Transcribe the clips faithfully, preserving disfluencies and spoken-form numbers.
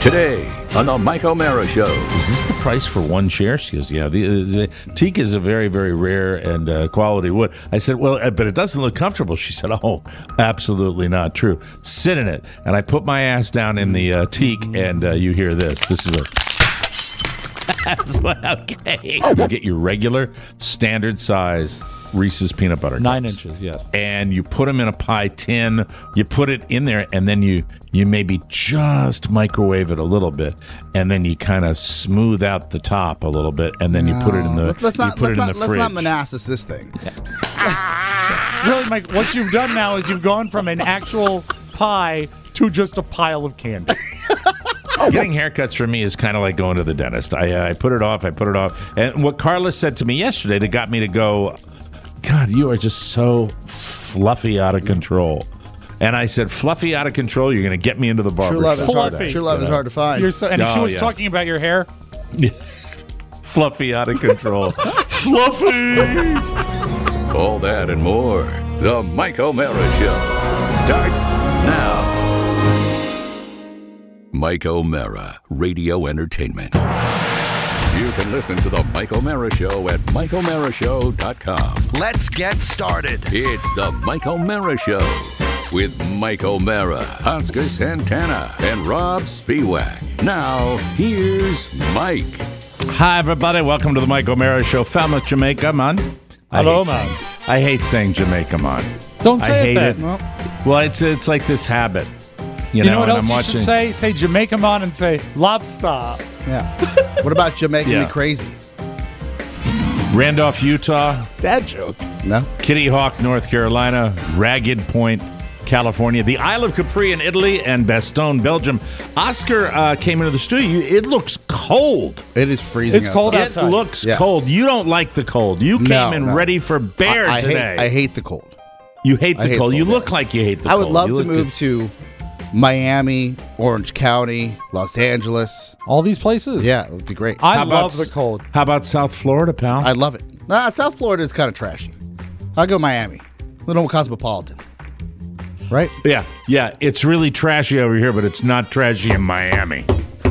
Today on the Mike O'Mara Show. Is this the price for one chair? She goes, yeah. The, the teak is a very, very rare and uh, quality wood. I said, well, but it doesn't look comfortable. She said, oh, absolutely not true. Sit in it. And I put my ass down in the uh, teak, and uh, you hear this. This is a... That's what, okay. You get your regular, standard size Reese's peanut butter cups. Nine inches, yes. And you put them in a pie tin. You put it in there, and then you you maybe just microwave it a little bit, and then you kind of smooth out the top a little bit, and then no. you put it in the let's not, you put let's it not, in the let's fridge. not Manassas this thing. Really, Mike, what you've done now is you've gone from an actual pie to just a pile of candy. Getting haircuts for me is kind of like going to the dentist. I, uh, I put it off, I put it off. And what Carla said to me yesterday that got me to go, God, you are just so fluffy out of control. And I said, fluffy out of control, you're going to get me into the barber True love, shop. is hard, Fluffy. true love is hard to find. You're so, and Oh, she was yeah. talking about your hair. Fluffy out of control. Fluffy! All that and more. The Mike O'Mara Show starts now. Mike O'Mara, Radio Entertainment. You can listen to the Mike O'Mara Show at mike o'mara show dot com. Let's get started. It's the Mike O'Mara Show with Mike O'Mara, Oscar Santana, and Rob Spiewak. Now, here's Mike. Hi, everybody. Welcome to the Mike O'Mara Show. Falmouth, Jamaica, man. I Hello, hate man. saying- I hate saying Jamaica, man. Don't say I it hate then. it. Well, Well, it's it's like this habit. You, you know, know what and else I'm you watching. should say? Say Jamaica man and say lobster. Yeah. What about you making Yeah. me crazy? Randolph, Utah. Dad joke. No? Kitty Hawk, North Carolina, Ragged Point, California, the Isle of Capri in Italy, and Bastogne, Belgium. Oscar uh, came into the studio. It looks cold. It is freezing It's cold outside. It outside. looks Yes. cold. You don't like the cold. You came No, in no. ready for bear I, I today. Hate, I hate the cold. you hate I the hate cold. the You cold, look yes. like you hate the I cold. would love You to look move good. to Miami, Orange County, Los Angeles. All these places. Yeah, it would be great. I How about love the s- cold. How about South Florida, pal? I love it. Nah, South Florida is kind of trashy. I'll go Miami. A little more cosmopolitan. Right? Yeah, yeah, it's really trashy over here, but it's not trashy in Miami.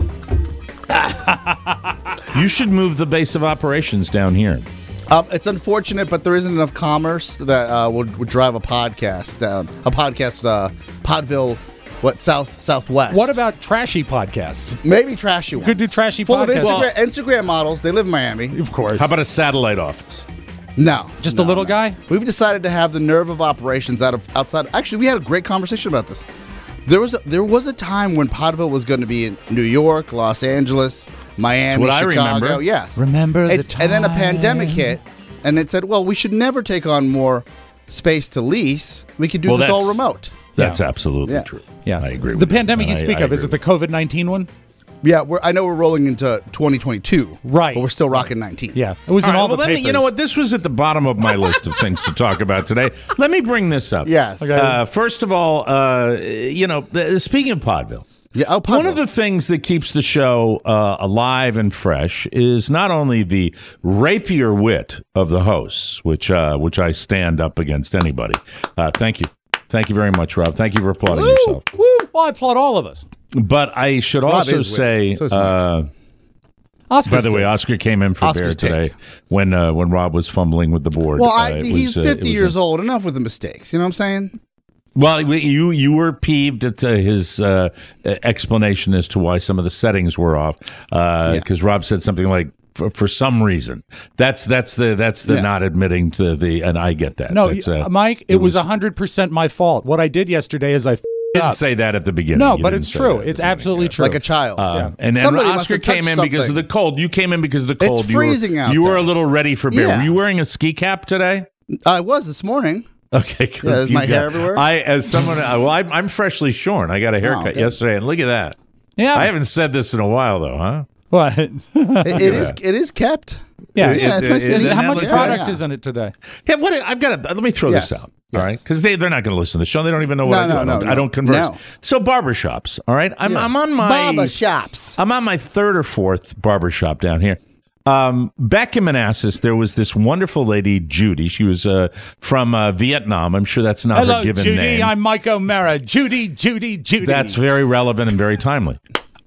You should move the base of operations down here. Um, it's unfortunate, but there isn't enough commerce that uh, would, would drive a podcast down. A podcast, uh, Podville, what, south, southwest. What about trashy podcasts? Maybe trashy ones. Could do trashy Full podcasts. of Instagram, Instagram models. They live in Miami. Of course. How about a satellite office? No. just no, a little no. guy? We've decided to have the nerve of operations out of outside. Actually, we had a great conversation about this. There was a, there was a time when Podville was going to be in New York, Los Angeles, Miami, That's what I Chicago. remember. Yes. Remember the and, time. and then a pandemic hit, and it said, "Well, we should never take on more space to lease. We could do Well, this all that's- remote." That's absolutely Yeah. true. Yeah, I agree. The with pandemic you. you speak I- I of, is agree it the COVID nineteen one? Yeah, we're, I know we're rolling into twenty twenty-two, Right. But we're still rocking nineteen. Yeah. It was All in right, all well, the let papers. me, you know what? This was at the bottom of my list of things to talk about today. Let me bring this up. Yes. Okay. Uh, first of all, uh, you know, uh, speaking of Podville, Yeah. Oh, one Podville. of the things that keeps the show uh, alive and fresh is not only the rapier wit of the hosts, which uh, which I stand up against anybody. Uh, thank you. Thank you very much, Rob. Thank you for applauding yourself. Woo! Well, I applaud all of us. But I should Rob also is wit. say, So is uh, Oscar's by the way, good. Oscar came in for Oscar's Bear today take. when uh, when Rob was fumbling with the board. Well, Uh, I, it he's was, uh, it fifty was years a- old. Enough with the mistakes. You know what I'm saying? Well, you you were peeved at uh, his uh, explanation as to why some of the settings were off because Rob said something like, for, for some reason. That's that's the that's the Yeah. not admitting to the, and I get that. No, That's, you- uh, Mike, it, it was was- one hundred percent my fault. What I did yesterday is I f***ed didn't up. say that at the beginning. No, You but didn't it's say true. that at the It's beginning. absolutely true. Like a child. Uh, and then Somebody must Oscar have touched came in because of something. the cold. You came in because of the cold. It's you were- freezing out You were there. a little ready for beer. Yeah. Were you wearing a ski cap today? I was this morning. Okay, 'cause Yeah, is you my hair got- everywhere? I, as someone, uh, well, I'm, I'm freshly shorn. I got a haircut okay. yesterday, and look at that. Yeah. I haven't said this in a while, though, huh? What? It, it is. It is kept. Yeah. Yeah, It- it's nice it- to it- see. it- How much Yeah, product yeah. is in it today? Yeah, what I've got to let me throw Yes. this out. Yes. All right, because they they're not going to listen to the show. They don't even know what No, I do. no, I don't, no, I don't no. converse. No. So barbershops. All right, I'm Yeah. I'm on my Barber shops. I'm on my third or fourth barbershop down here. Um, back in Manassas, there was this wonderful lady, Judy. She was uh, from uh, Vietnam. I'm sure that's not Hello, her given Judy. name. I'm Mike O'Mara. Judy, Judy, Judy. That's very relevant and very timely.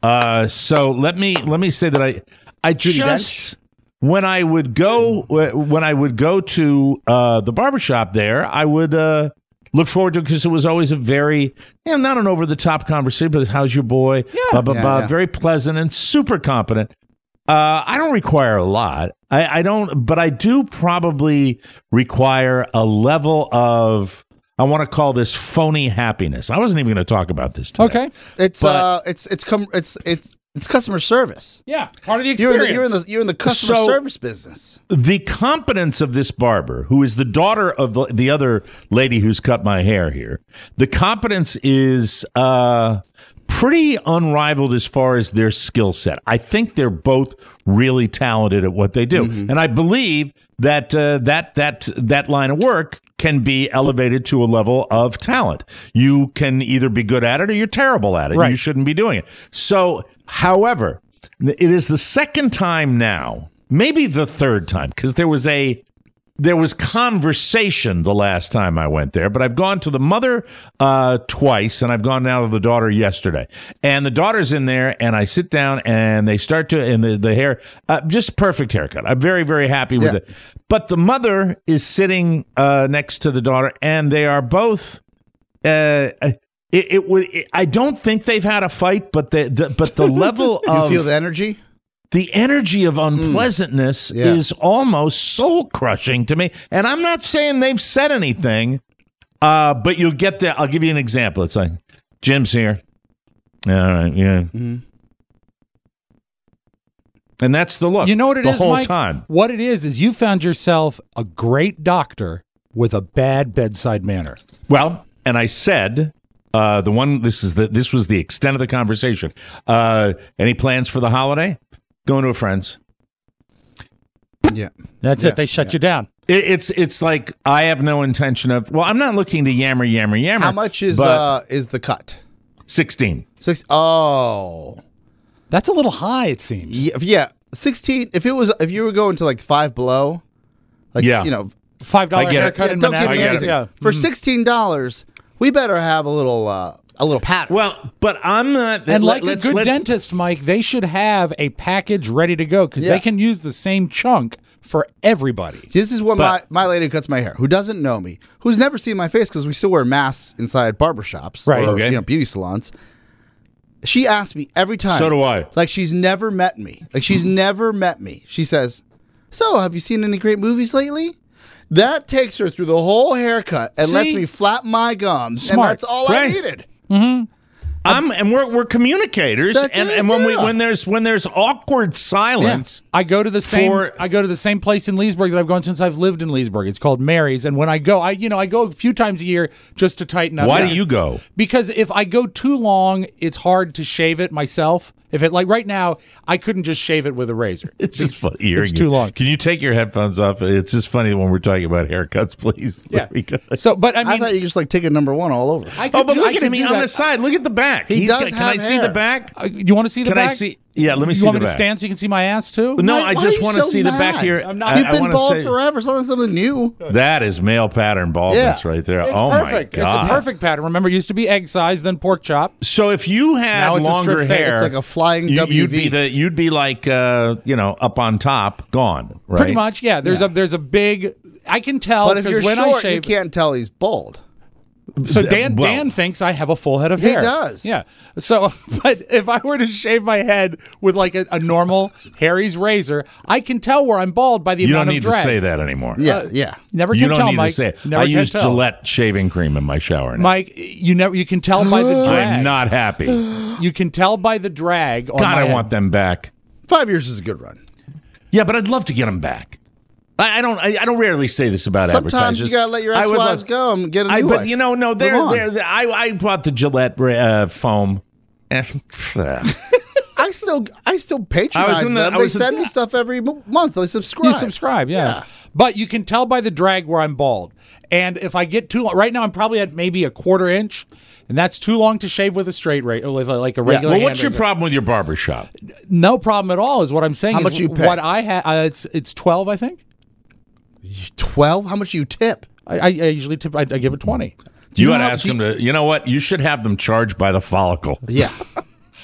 Uh, so let me let me say that I I Judi just when I would go when I would go to uh, the barbershop there, I would uh, look forward to it because it was always a very, you know, not an over the top conversation, but how's your boy? Yeah, blah, blah, yeah, blah, yeah. very pleasant and super competent. Uh, I don't require a lot. I, I don't, but I do probably require a level of, I want to call this phony happiness. I wasn't even going to talk about this today. Okay. It's But- uh, it's it's com- it's it's it's customer service. Yeah, part of the You're in experience. the you're in the you're in the customer So- service business. The competence of this barber, who is the daughter of the, the other lady who's cut my hair here, the competence is uh, pretty unrivaled as far as their skill set. I think they're both really talented at what they do, Mm-hmm. and I believe that uh, that that that line of work can be elevated to a level of talent. You can either be good at it or you're terrible at it. Right. You shouldn't be doing it. So, however, it is the second time now, maybe the third time, because there was a there was conversation the last time I went there, but I've gone to the mother uh, twice, and I've gone now to the daughter yesterday. And the daughter's in there, and I sit down, and they start to, and the, the hair, uh, just perfect haircut. I'm very, very happy with Yeah. it. But the mother is sitting uh, next to the daughter, and they are both. Uh, it, it would. It, I don't think they've had a fight, but the, the but the level You of feel the energy? the energy of unpleasantness Yeah. is almost soul crushing to me. And I'm not saying they've said anything, uh, but you'll get there. I'll give you an example. It's like, Jim's here. All right, yeah. Mm-hmm. And that's the look. You know what it the is, whole Mike? time. What it is is you found yourself a great doctor with a bad bedside manner. Well, and I said, uh, the one. This is the. This was the extent of the conversation. Uh, any plans for the holiday? Going to a friend's. Yeah. That's Yeah, it. They shut you down. It, it's it's like I have no intention of. Well, I'm not looking to yammer, yammer, yammer. How much is but uh is the cut? sixteen? Six. Oh. That's a little high, it seems. Yeah, yeah. Sixteen. If it was, if you were going to like Five Below, like Yeah. you know, Five dollar I get it. haircut yeah, in don't give me Manassas. anything. Yeah. For sixteen dollars, we better have a little uh a little pattern. Well, but I'm not. And let- like a let's- good let's- dentist, Mike, they should have a package ready to go because Yeah. they can use the same chunk for everybody. This is what But- my, my lady who cuts my hair, who doesn't know me, who's never seen my face because we still wear masks inside barbershops Right. or Okay. you know, beauty salons. She asks me every time. So do I. Like she's never met me. Like she's never met me. She says, "So, have you seen any great movies lately?" That takes her through the whole haircut and See? lets me flap my gums, Smart. and that's all Right. I needed. I'm and we're we're communicators, That's and, it, and when we yeah. when there's when there's awkward silence. I go to the same. For- I go to the same place in Leesburg that I've gone since I've lived in Leesburg. It's called Mary's, and when I go, I you know I go a few times a year just to tighten up. Why Yeah. do you go? Because if I go too long, it's hard to shave it myself. If it like right now, I couldn't just shave it with a razor. It's just funny. hearing It's you. too long. Can you take your headphones off? It's just funny when we're talking about haircuts, please. Yeah. Because- So, but I I mean, thought you just like taking number one all over. I could Oh, but do- look I at could him do on that. the side. Look at the back. He He's does got- Can have I see hair. the back? Uh, you want to see the Can I back? see- yeah, let me you see want the me to back. stand so you can see my ass too? No, Why- I why just are you want to so see the back mad? here. I'm not- I- You've I been wanna bald say- forever. It's not something new. That is male pattern baldness Yeah. right there. It's oh perfect. my god! It's a perfect pattern. Remember, it used to be egg size, then pork chop. So if you had Now it's a strip longer steak. hair, It's like a flying you, W V. You'd be the you'd be like uh, you know up on top, gone. Right? Pretty much, yeah. There's a there's a big. I can tell But if you're because when short, I shave. you can't tell he's bald. So Dan Well- Dan thinks I have a full head of He hair. does. Yeah. So, but if I were to shave my head with like a, a normal Harry's razor, I can tell where I'm bald by the You don't amount need of to drag. say that anymore. Yeah, yeah. Never You can don't tell, need Mike. to say it. Never I can use tell. Gillette shaving cream in my shower now. Mike, you never you can tell by the drag. I'm not happy. You can tell by the drag. On God, my I head. want them back. Five years is a good run. Yeah, but I'd love to get them back. I, I don't. I, I don't rarely say this about Sometimes advertisers. you gotta let your I would ex-wives love- go and get a new I, but wife. you know, no, Move they're, on. they're, they're- I, I bought the Gillette uh, foam. I still, I still patronize in the- them. I They was in- send me stuff every mo- month. I subscribe. You subscribe, yeah. But you can tell by the drag where I'm bald. And if I get too long, right now I'm probably at maybe a quarter inch, and that's too long to shave with a straight razor, with a- like a regular. well, hand what's your razor. problem with your barber shop? No problem at all. Is what I'm saying. How is much you pay? What I had, uh, it's it's twelve, I think. Twelve? How much do you tip? I, I, I usually tip. I, I give it twenty. You, you got to have- ask do them to. You know what? You should have them charged by the follicle. Yeah.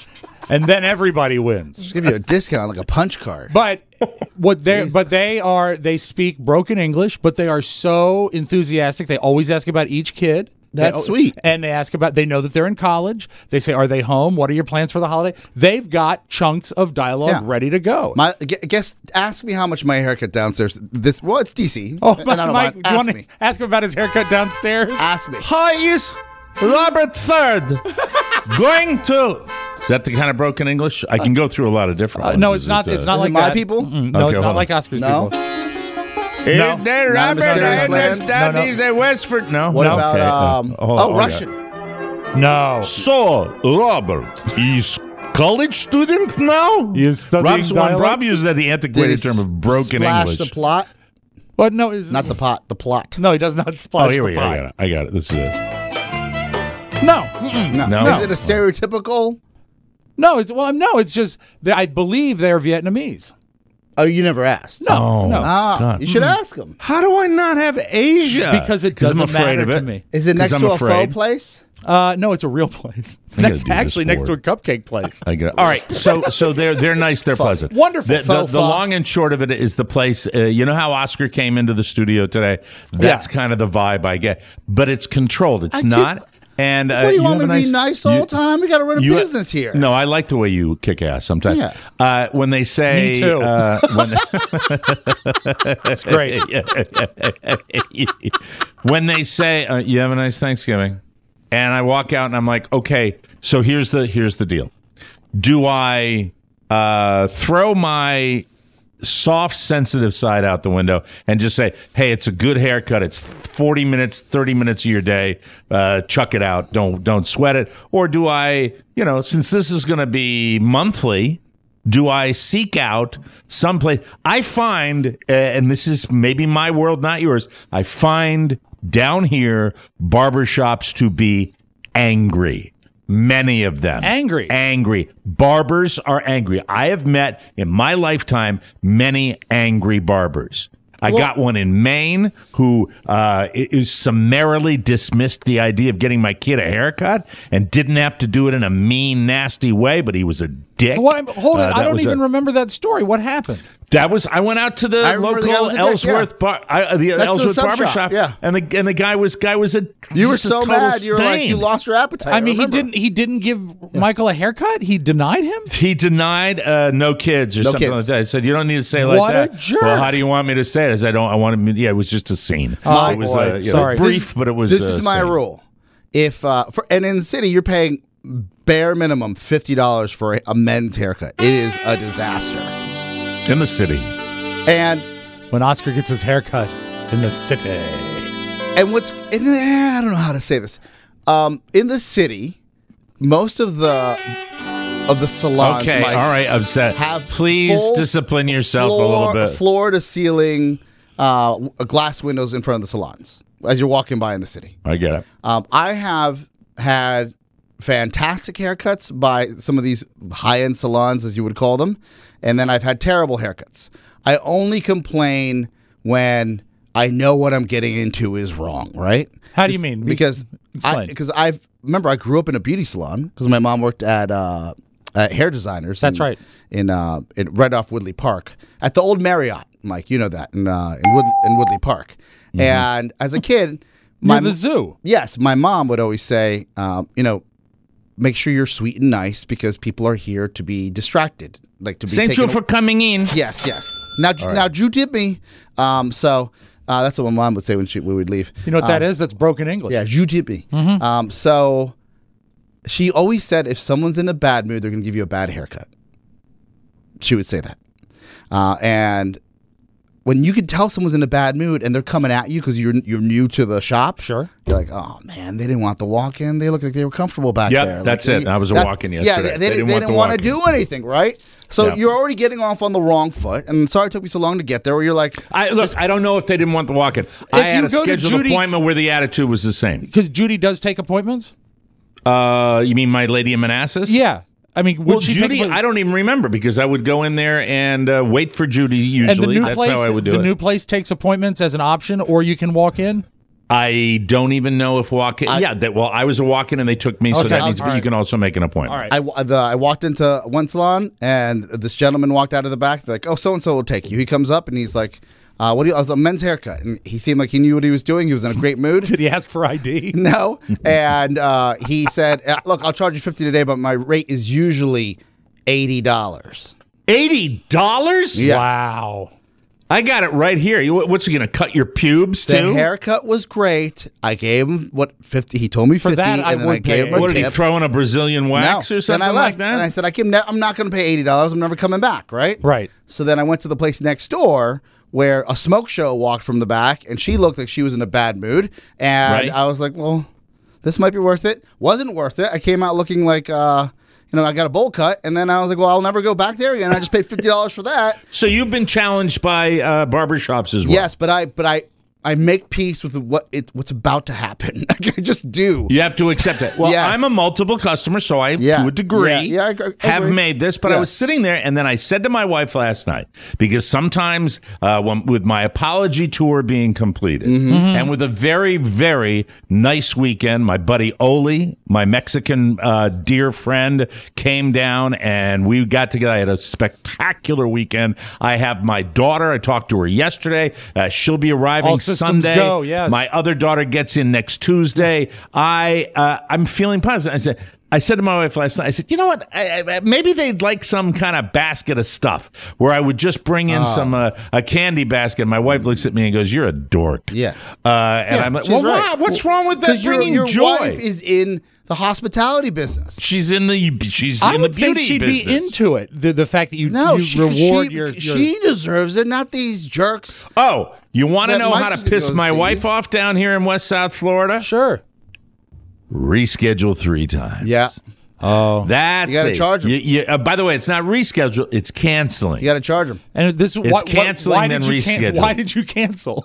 and then everybody wins. Just give you a discount like a punch card. But what they Jesus. but they are they speak broken English, but they are so enthusiastic. They always ask about each kid. That's They- sweet. And they ask about, they know that they're in college. They say, are they home? What are your plans for the holiday? They've got chunks of dialogue Yeah. ready to go. My gu- guess, ask me how much my haircut downstairs. This well, it's D C. oh, and I don't Mike, mind. do you Ask want me. to ask him about his haircut downstairs? Ask me. Hi, is Robert Third going to? Is that the kind of broken English? I can go through a lot of different. Uh, ones. no, Is it's not. it, uh, It's not Is it like my that. people? Mm-mm. No, Okay, it's hold not on. like Oscar's No? people. Is No. there Not Robert Mysterious and Land? there's Down No, no. East and Westford? No. What no. about Okay, uh, um? hold on, oh, hold on. Russian. No. So, Robert is college student now? He is studying Rob's, when Rob dialects? uses that the antiquated Did he term of broken splash English. the plot, What? No, it's, not the pot. The plot. No, he does not splash Oh, here the we go. I pot. got it. I got it. This is it. No. Mm-mm. No. No. Is it a stereotypical? No, it's well, no, it's just that I believe they're Vietnamese. Oh, you never asked. No, Oh. no, Ah, God. you should ask them. How do I not have Asia? because it 'Cause doesn't I'm afraid matter of to it. me. Is it 'Cause next I'm to a afraid. faux place? Uh, no, it's a real place. It's I gotta next, do this actually next to a forward. cupcake place. I get it. All right, so so they're they're nice, they're pleasant, Wonderful. The, the, Faux the pas. long and short of it is the place. Uh, you know how Oscar came into the studio today? That's Yeah. kind of the vibe I get, but it's controlled. It's I not. keep- And uh, What do you, want have me a to be nice all you- the time? We got to run a you- business here. No, I like the way you kick ass sometimes. Yeah. Uh, when they say, Me too. Uh, when, That's great. when they say, uh, "You have a nice Thanksgiving," and I walk out and I'm like, "Okay, so here's the here's the deal. Do I uh, throw my soft, sensitive side out the window and just say, hey, it's a good haircut. It's forty minutes, thirty minutes of your day. Uh, chuck it out. Don't don't sweat it. Or do I, you know, since this is going to be monthly, do I seek out someplace? I find, uh, and this is maybe my world, not yours, I find down here barbershops to be angry. Many of them. Angry. Angry. Barbers are angry. I have met in my lifetime many angry barbers. I got one in Maine who uh, is summarily dismissed the idea of getting my kid a haircut and didn't have to do it in a mean, nasty way, but he was a dick. What, hold Uh, on, I that don't was even a- rememver that story. What happened? That was I went out to the I remember the guy local was a dick, Ellsworth yeah. bar, I, uh, the That's the Ellsworth sub barber shop, shop, yeah. and the and the guy was guy was a You were just a so total mad. You were like, stain. you lost your appetite. I mean, he remember. didn't. He didn't give Michael a haircut. He denied him. He denied uh, no kids or No something kids. like that. I said, "You don't need to say it like What a that." jerk. Well, how do you want me to say it? I said, "I don't. I want to." Yeah, it was just a scene. Oh, it was boy. uh, you know, Sorry. brief, This- but it was. This uh, is my scene. rule. If uh, for and in the city, you're paying bare minimum fifty dollars for a, a men's haircut. It is a disaster. in the city. And When Oscar gets his haircut in the city. and what's and, eh, I don't know how to say this. Um, in the city, most of the of the salons, Okay, Mike, all right, upset. have Please full discipline yourself floor, a little bit. Floor to ceiling uh, w- glass windows in front of the salons as you're walking by in the city. I get it. Um, I have had fantastic haircuts by some of these high-end salons, as you would call them, and then I've had terrible haircuts. I only complain when I know what I'm getting into is wrong, right? How do you It's- mean? Be- Because I, explain. because I've remember I grew up in a beauty salon because my mom worked at uh, at hair designers. That's in, right. In uh, in right off Woodley Park at the old Marriott, Mike. You know that in uh, in Wood in Woodley Park. And as a kid, my Near the zoo. Yes, my mom would always say, um, you know, make sure you're sweet and nice because people are here to be distracted, like to be. Thank taken you for coming in. Yes, yes. Now, now, Drew did me. Um, so uh, that's what my mom would say when she when we'd leave. You know what that Um, is? That's broken English. Yeah, Drew did me. Um, so she always said, if someone's in a bad mood, they're going to give you a bad haircut. She would say that, uh, and. When you can tell someone's in a bad mood and they're coming at you because you're you're new to the shop, Sure. You're like, oh man, they didn't want the walk-in. They looked like they were comfortable back Yep, there. that's Like, it. I was a that- walk-in Yeah, yesterday. they, They they didn't didn't, want the want to walk-in. do anything, right? So Yeah. you're already getting off on the wrong foot. And sorry it took me so long to get there. Where you're like, I look. I don't know if they didn't want the walk-in. I had you a go to scheduled Judy- appointment where the attitude was the same. Because Judy does take appointments. Uh, you mean my lady in Manassas? Yeah. I mean, would Well, she Judy, take I don't even remember because I would go in there and uh, wait for Judy. Usually, and the new that's place, how I would do the it. new place takes appointments as an option, or you can walk in. I don't even know if walk-in. I- yeah, that, well, I was a walk-in and they took me, so Okay, that means all but you right. can also make an appointment. All right. I, wa- the, I walked into one salon and this gentleman walked out of the back. They're like, oh, so and so will take you. He comes up and he's like, uh, "What do you?" I was a men's haircut, and he seemed like he knew what he was doing. He was in a great mood. Did he ask for I D? No, and uh, he said, uh, "Look, I'll charge you fifty today, but my rate is usually eighty dollars." eighty dollars? Yeah. Wow. I got it right here. You, what's he going to cut your pubes The too? haircut was great. I gave him what fifty. He told me fifty, that, I and then would I gave pay him a What did he tip. throw in a Brazilian wax No. or something then I left, like that? and I said, I can ne- I'm not going to pay eighty dollars. I'm never coming back. Right. Right. So then I went to the place next door where a smoke show walked from the back, and she looked like she was in a bad mood. And Right. I was like, well, this might be worth it. Wasn't worth it. I came out looking like, uh, you know, I got a bowl cut, and then I was like, well, I'll never go back there again. I just paid fifty dollars for that. So you've been challenged by uh, barbershops as well. Yes, but I, but I, I make peace with what it, what's about to happen. I just do. You have to accept it. Well, Yes. I'm a multiple customer, so I, Yeah. to a degree, Yeah. Yeah, I agree. I have agree. made this. But I Yeah. was sitting there, and then I said to my wife last night, because sometimes uh, when, with my apology tour being completed, Mm-hmm. and with a very, very nice weekend, my buddy Oli, my Mexican uh, dear friend, came down, and we got together. I had a spectacular weekend. I have my daughter. I talked to her yesterday. Uh, she'll be arriving All systems Sunday. go, yes. My other daughter gets in next Tuesday. I uh, I'm feeling positive. I said I said to my wife last night. I said, you know what? I, I, maybe they'd like some kind of basket of stuff where I would just bring in some uh, a candy basket. My wife looks at me and goes, "You're a dork." Yeah. Uh, and Yeah, I'm like, she's well, right. why? What's Well, wrong with that? 'cause your, Bringing your joy. wife is in the hospitality business. she's in the she's I in the would beauty think she'd business. be into it. The the fact that you, No, you she, reward she, your, your she deserves it, not these jerks. Oh, you want to That know how Mike's to gonna piss go my see wife you. off down here in West South Florida? Sure. Reschedule three times. Yeah, Oh. That's You gotta it. charge 'em. You- you- uh, by the way, it's not reschedule; it's canceling. you got to charge them. And this is It's why, canceling why then did you can- reschedule. Why did you cancel?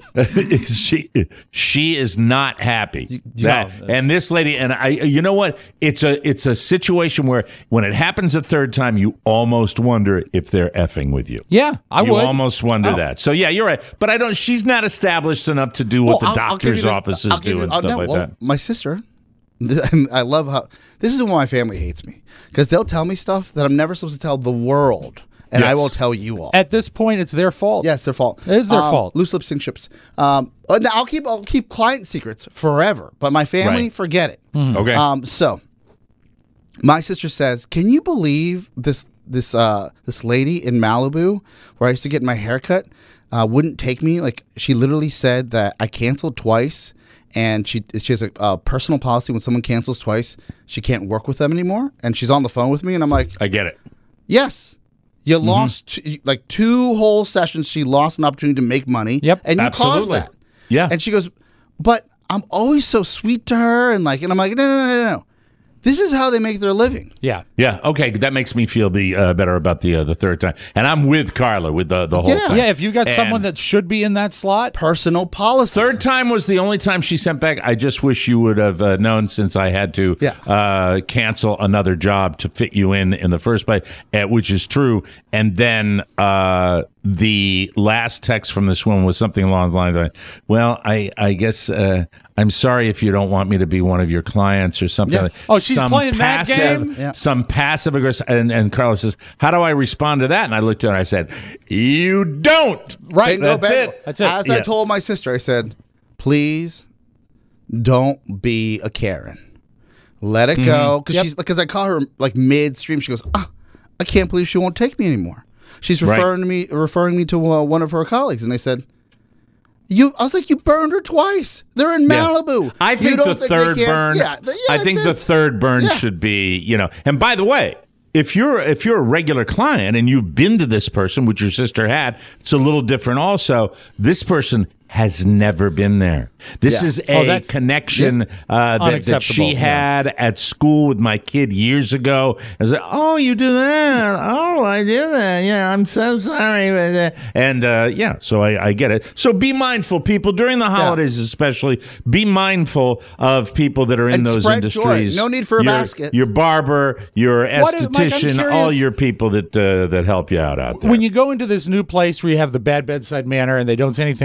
she she is not happy. That- no. and this lady and I, you know what? It's a it's a situation where when it happens a third time, you almost wonder if they're effing with you. Yeah, I you would. almost wonder Oh. that. So yeah, you're right. But I don't. She's not established enough to do what Well, the I'll- I'll give doctor's you this- offices I'll give do you- and oh, stuff no, like well, that. My sister, I love how this is why my family hates me, because they'll tell me stuff that I'm never supposed to tell the world, and I Yes. will tell you all. At this point, it's their fault. Yeah, it's their fault. It is their Um, fault. Loose lips sink ships. Um, uh, now I'll keep I'll keep client secrets forever, but my family, Right. forget it. Okay. Um, so my sister says, "Can you believe this this uh, this lady in Malibu where I used to get my haircut uh, wouldn't take me? Like she literally said that I canceled twice." And she she has a, a personal policy when someone cancels twice, she can't work with them anymore. And she's on the phone with me, and I'm like, I get it. yes, you Mm-hmm. lost two, like two whole sessions. She lost an opportunity to make money. Yep. and you caused Absolutely. that. Yeah. And she goes, but I'm always so sweet to her, and like, and I'm like, no, no, no, no, no. This is how they make their living. Yeah. Yeah. Okay. That makes me feel the uh, better about the uh, the third time. And I'm with Carla with the the whole Yeah. thing. Yeah, if you got And- someone that should be in that slot, Personal policy. Third time was the only time she sent back. I just wish you would have uh, known, since I had to Yeah. uh, cancel another job to fit you in in the first place, uh, which is true. And then uh, the last text from this woman was something along the lines of, "Well, I I guess uh, I'm sorry if you don't want me to be one of your clients or something." Yeah. like- Oh, she's some playing that passive, game? Yeah. Some passive aggressive. And, and Carla says, "How do I respond to that?" And I looked at her and I said, "You don't." right? Bingo, That's bango. it. That's it. As I Yeah. told my sister, I said, please don't be a Karen. Let it go. Because Yep. she's because I call her like midstream. She goes, ah, I can't believe she won't take me anymore. She's Right. referring to me, referring me to uh, one of her colleagues, and they said, "You." I was like, "You burned her twice. They're in Yeah. Malibu." I You think don't the they third can't- burn. Yeah, th- yeah, I think the that's it. third burn Yeah. should be, you know. And by the way, if you're if you're a regular client and you've been to this person, which your sister had, it's a little different. Also, this person has never been there. This Yeah. is Oh, a that's- connection uh, that, that Unacceptable, she yeah. had at school with my kid years ago. I was like, "Oh, you do that? Oh, I do that. Yeah, I'm so sorry." And uh, yeah, so I, I get it. So be mindful, people, during the holidays, especially. Be mindful of people that are in And those spread joy. industries. No need for a your, basket. Your barber, your What is- Mike, I'm esthetician, curious- all your people that uh, that help you out out there. When you go into this new place where you have the bad bedside manner and they don't say anything, what if you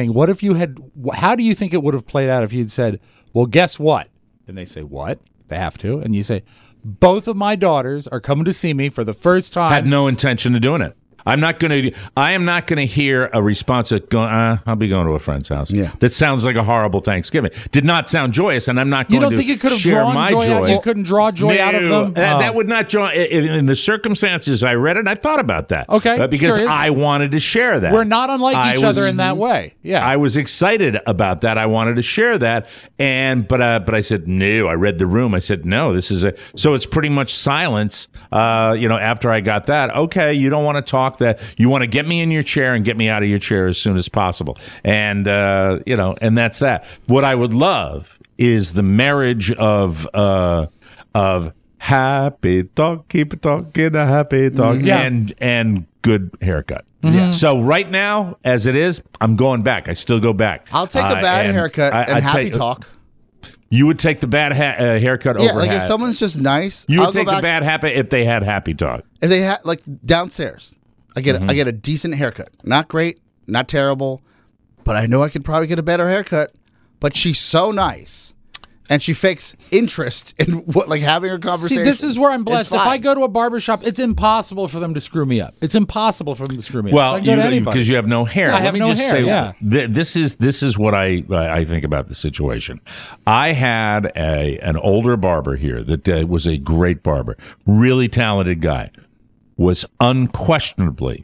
you had, how do you think it would have played out if you'd said, well, guess what? And they say, what? They have to. And you say, both of my daughters are coming to see me for the first time. Had no intention of doing it. I'm not going to. I am not going to hear a response that going. Uh, I'll be going to a friend's house. Yeah. That sounds like a horrible Thanksgiving. Did not sound joyous, and I'm not going You don't to think you could have share drawn my joy, joy. out? You couldn't draw joy No, out of them? That, Oh. that would not draw. In, in the circumstances I read it, I thought about that. Okay, uh, because curious. I wanted to share that. We're not unlike I each was- other in that way. Yeah. I was excited about that. I wanted to share that, and but uh, but I said no. I read the room. I said no. This is a so it's pretty much silence. Uh, you know, after I got that, okay, you don't want to talk. That you want to get me in your chair and get me out of your chair as soon as possible. And uh, you know, and that's that. What I would love is the marriage of uh, of happy talk, keep it talking, a happy talk, Yeah. and and good haircut. Yeah. So right now, as it is, I'm going back. I still go back. I'll take a Uh, bad and haircut I- and I happy take- talk. You would take the bad ha- uh, haircut Yeah, over like if ha- someone's just nice, You would I'll go take the back- bad happy if they had happy talk. If they had like downstairs, I get Mm-hmm. a, I get a decent haircut. Not great, not terrible, but I know I could probably get a better haircut. But she's so nice, and she fakes interest in what like having her See, conversation. this is where I'm It's blessed. If fine. I go to a barbershop, it's impossible for them to screw me up. It's impossible for them to screw me up. So I Well, can go to anybody. because you have no hair. I Let have me no just hair, say, yeah. th- this is this is what I I think about the situation. I had a an older barber here that uh, was a great barber, really talented guy, was unquestionably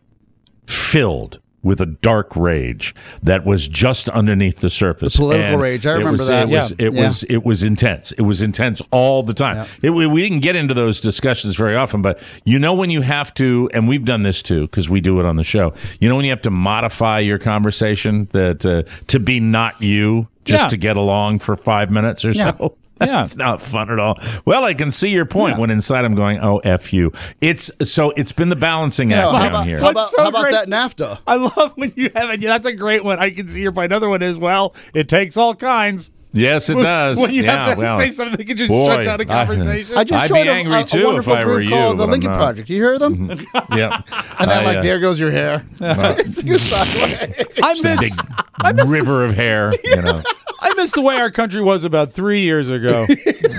filled with a dark rage that was just underneath the surface. The political And rage. I it remember was, that. It was Yeah. it Yeah. was it was intense. It was intense all the time. It, we, we didn't get into those discussions very often, but you know when you have to, and we've done this too because we do it on the show. You know when you have to modify your conversation that uh, to be not you just Yeah. to get along for five minutes or Yeah. so. Yeah. It's not fun at all. Well, I can see your point Yeah. when inside I'm going, oh, F you. It's so it's been the balancing You act know, how down about, here. how about, What's so how about great- that NAFTA? I love when you have it. That's a great one. I can see your point. Another one is, well, it takes all kinds. Yes, it does. When you yeah, have to well, say something that can just boy, shut down a I- conversation. I just I'd be joined a- angry a, a, too if wonderful I were group you, called the but I'm Lincoln not. Project. You hear them? yeah. And then I, like, uh, there goes your hair. It's a good sideways. I a miss, big river of hair, you know. I miss the way our country was about three years ago.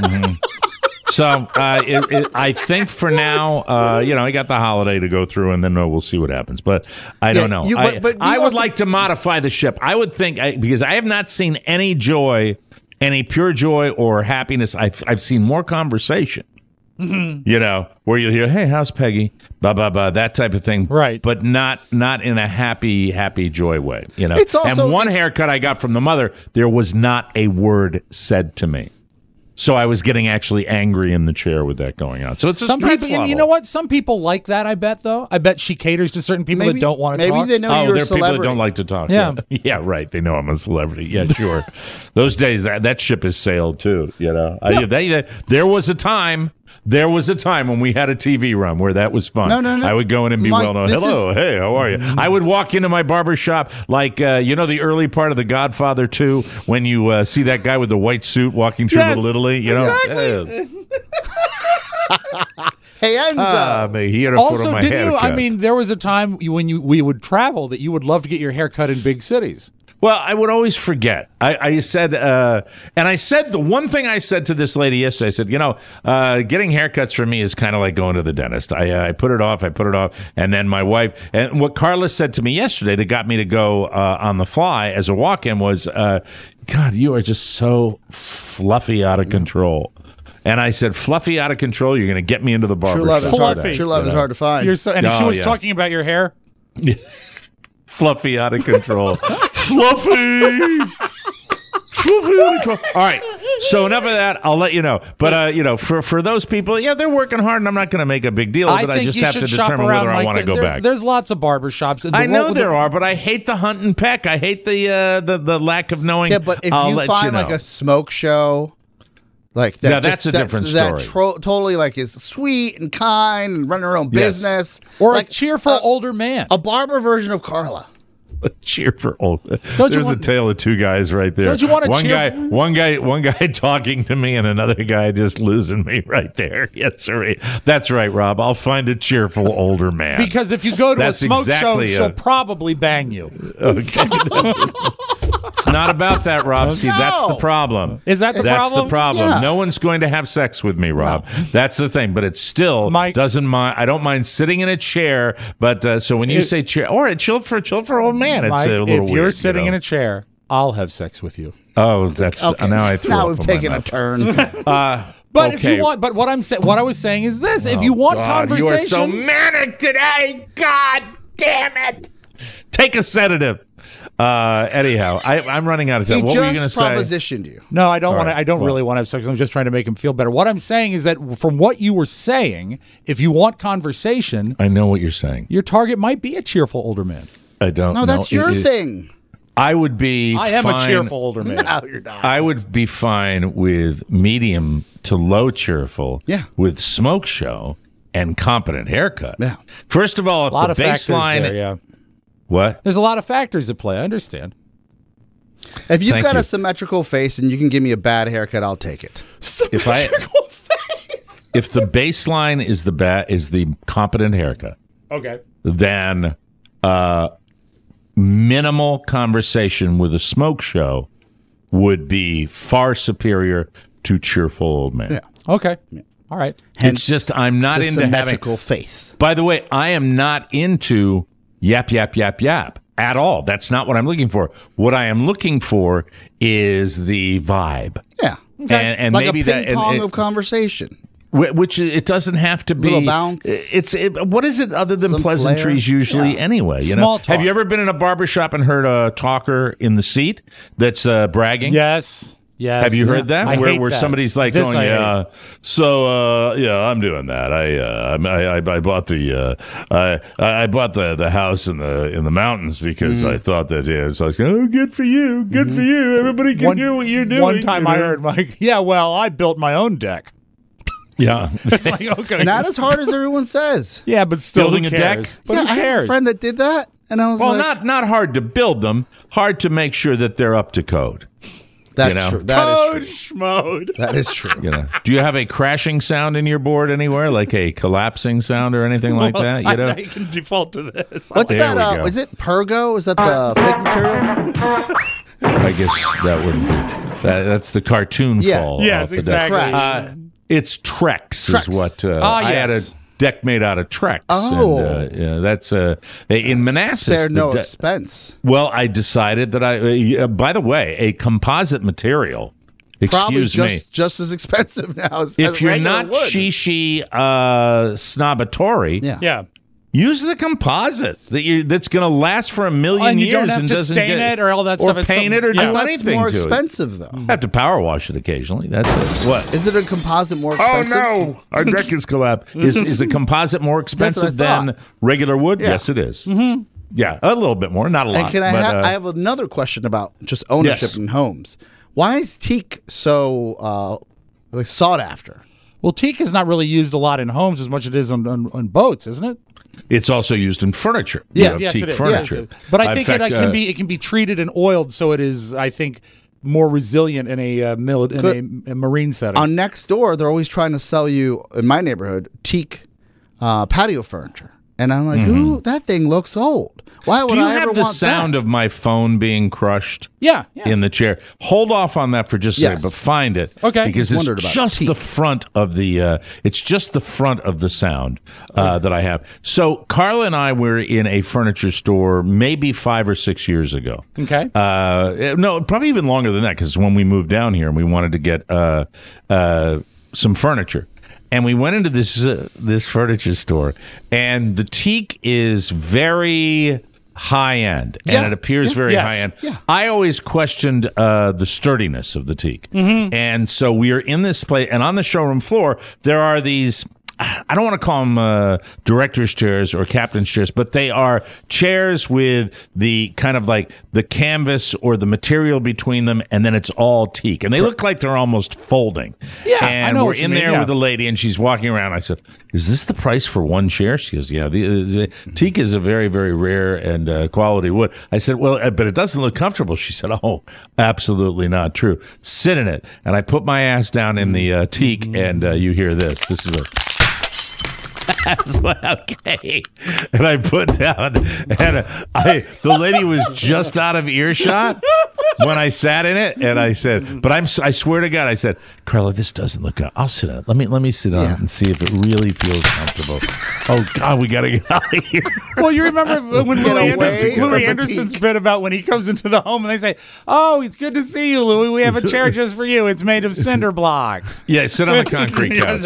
So uh, it, it, I think for now, uh, you know, I got the holiday to go through, and then uh, we'll see what happens. But I don't Yeah, know. you- I, but- but you I would also- like to modify the ship. I would think I, because I have not seen any joy, any pure joy or happiness. I've I've seen more conversation. Mm-hmm. You know, where you'll hear, "Hey, how's Peggy?" Blah blah blah, that type of thing. Right. But not not in a happy happy joy way. You know. It's also- and one it's- haircut I got from the mother, there was not a word said to me. So I was getting actually angry in the chair with that going on. So it's a Some street people, level. you know what? Some people like that. I bet, though. I bet she caters to certain people that don't want to maybe talk. they know Oh, you're there a are people that celebrity. don't like to talk. Yeah. yeah, yeah, right. They know I'm a celebrity. Yeah, sure. Those days, that that ship has sailed too. You know, I, they, there was a time. There was a time when we had a T V run where that was fun. No, no, no. I would go in and be Mike, well known. this Hello, is- hey, how are you? I would walk into my barber shop like uh, you know the early part of The Godfather two when you uh, see that guy with the white suit walking through Yes, Little Italy. You know, exactly. Hey, Enzo. Ah, me, he had a foot Also, on my didn't you? I haircut. mean, there was a time you- when you we would travel that you would love to get your hair cut in big cities. Well, I would always forget. I, I said, uh, and I said the one thing I said to this lady yesterday. I said, you know, uh, getting haircuts for me is kind of like going to the dentist. I, uh, I put it off, I put it off, and then my wife. And what Carla said to me yesterday that got me to go uh, on the fly as a walk-in was, uh, "God, you are just so fluffy, out of control." And I said, "Fluffy, out of control. You're going to get me into the barber True love is shop hard. Fluffy. True love is hard to find. You're so, and if she Oh, was yeah. talking about your hair, Fluffy, out of control. Fluffy. Fluffy, out of control. All right. So enough of that. I'll let you know. But uh, you know, for for those people, yeah, they're working hard, and I'm not going to make a big deal. I But I, think just you have should to shop determine around. whether I Mike. want to go There- back. There's lots of barber shops. And the I know one- there are, but I hate the hunt and peck. I hate the uh, the the lack of knowing. Yeah, but if I'll you let find you know. like a smoke show, like that, Yeah, that's just- a that- different That story. tro- totally like is sweet and kind and running her own Yes. business, or like a cheerful a, older man. a barber version of Carla. cheer for old. Don't you There's want- a tale of two guys right there. Don't you want to one cheer guy, for- one guy, one guy talking to me, and another guy just losing me right there. Yes, sir. That's right, Rob. I'll find a cheerful older man. Because if you go to That's a smoke exactly show, she'll a- probably bang you. Okay. It's not about that, Rob. See, that's the No. problem. Is that the that's problem? the problem. Yeah. No one's going to have sex with me, Rob. That's the thing. But it still Mike- doesn't mind. I don't mind sitting in a chair. But uh, so when you It- say chair, or a chill for chill for old man, it's Mike, a little if weird. you're sitting you know? in a chair, I'll have sex with you. oh, that's Okay. now I threw now up we've on my taken a mouth. turn. But if Okay. you want, but what I'm saying, what I was saying is this: if you want God, conversation, you are so manic today. God damn it! Take a sedative. Uh, anyhow, I, I'm running out of time. he What just were you going to say? propositioned you. no, I don't want right, to. I don't well. really want to have sex. I'm just trying to make him feel better. What I'm saying is that from what you were saying, if you want conversation, I know what you're saying. your target might be a cheerful older man. I don't. No, know. that's your It- it- thing. I would be. I am fine, a cheerful older man. No, you're not. I would be fine with medium to low cheerful. Yeah. With smoke show and competent haircut. Yeah. First of all, if A lot the of factors baseline. there, yeah. What? There's a lot of factors at play. I understand. If you've Thank got you. a symmetrical face and you can give me a bad haircut, I'll take it. If I. If the baseline is the ba- is the competent haircut, Okay. then uh, minimal conversation with a smoke show would be far superior to cheerful old man. Yeah. Okay. All right. Hence It's just I'm not the into having. symmetrical face. By the way, I am not into yap yap yap yap at all. That's not what I'm looking for. What I am looking for is the vibe, Yeah. and, and Like maybe a that ping pong and- of conversation. Wh- which it doesn't have to be Little bounce. It's it, what is it other than Some pleasantries flair. usually Yeah. anyway? You Small know, talk. have you ever been in a barbershop and heard a talker in the seat that's uh, bragging? Yes. Yes. Have you heard that? I where hate where that. somebody's like This going, I hate. yeah, so uh, yeah, I'm doing that. I uh, I, I I bought the uh, I I bought the, the house in the in the mountains because Mm-hmm. I thought that yeah. So I was like, oh, good for you, good for you. Everybody can One- do what you're doing. One time you I know? heard Mike, yeah, well, I built my own deck. yeah. It's like, okay. Not as hard as everyone says. yeah, but still, Building who a deck? cares? But yeah, who I had a cares? friend that did that, and I was Well, like, not not hard to build them, hard to make sure that they're up to code. "That's you know. true. That Code is true. schmode. That is true." You know, do you have a crashing sound in your board anywhere, like a collapsing sound or anything like that? You know, I, I can default to this. What's There that? we Uh, go. is it Pergo? Is that the fake material? I guess that wouldn't be. That, that's the cartoon Yeah. fall. Yes, off the deck. exactly. Crash. Uh, it's Trex, Trex. is what uh, Ah, I had a yes. deck made out of Trex. Oh. and, uh, yeah, that's uh, in Manassas. Spare the no de- expense. well, I decided that I. Uh, by the way, a composite material. Probably Excuse just, me. just as expensive now as If as you're regular not wood. shishi uh, snobatory, Yeah. Yeah. use the composite that you that's going to last for a million And you years don't have and to doesn't stain get, it or all that or stuff. It's paint some- it or yeah. do That's anything more to expensive, though. it. Have to power wash it occasionally. That's it. What? Is it a composite more expensive? our deck is collapsed. Is is a composite more expensive That's what I than thought. regular wood? Yeah. Yes, it is. Mm-hmm. Yeah, a little bit more, not a lot. And can I but, have? uh, I have another question about just ownership Yes. in homes. Why is teak so uh, like sought after? Well, teak is not really used a lot in homes as much as it is on, on, on boats, isn't it? it's also used in furniture. Yeah, You know, Yes, teak it is. furniture. Yeah. But I In think fact, it, uh, can uh, be it can be treated and oiled so it is, I think, more resilient in a uh, mili- in Good. a, a marine setting. On Nextdoor, they're always trying to sell you in my neighborhood teak uh, patio furniture, and I'm like, "Ooh, that thing looks old. Why would Mm-hmm. Do you I ever have the want sound that?" of my phone being crushed? yeah, yeah. In the chair. Hold off on that for just a Yes. second, but find it. Okay. Because Just it's wondered about just teeth. the front of the uh, it's just the front of the sound uh, that I have. So Carla and I were in a furniture store maybe five or six years ago. Okay. Uh, no, probably even longer than that because when we moved down here and we wanted to get uh, uh, some furniture. And we went into this uh, this furniture store, and the teak is very high end, Yeah. and it appears very Yes. high end. Yeah. I always questioned uh, the sturdiness of the teak, Mm-hmm. and so we are in this place, and on the showroom floor there are these. I don't want to call them uh, director's chairs or captain's chairs, but they are chairs with the kind of like the canvas or the material between them, and then it's all teak, and they look like they're almost folding. Yeah, I and know we're what you in mean, there yeah. with a lady, and she's walking around. I said, "Is this the price for one chair?" She goes, "Yeah, the, the teak is a very, very rare and uh, quality wood." I said, "Well, uh, but it doesn't look comfortable." She said, "Oh, absolutely not true. Sit in it." And I put my ass down in the uh, teak, and uh, you hear this. This is a. That's what, okay. And I put down, and I the lady was just out of earshot when I sat in it, and I said, "But I'm I swear to God, I said, Carla, this doesn't look good. I'll sit on it. Let me let me sit on Yeah. it and see if it really feels comfortable." Oh God, we gotta get out of here. Well, you remember when Get Louis, away Anderson, from Louis the Anderson's tea. bit about when he comes into the home and they say, "Oh, it's good to see you, Louis. We have a chair just for you. It's made of cinder blocks." Yeah, sit on the concrete couch.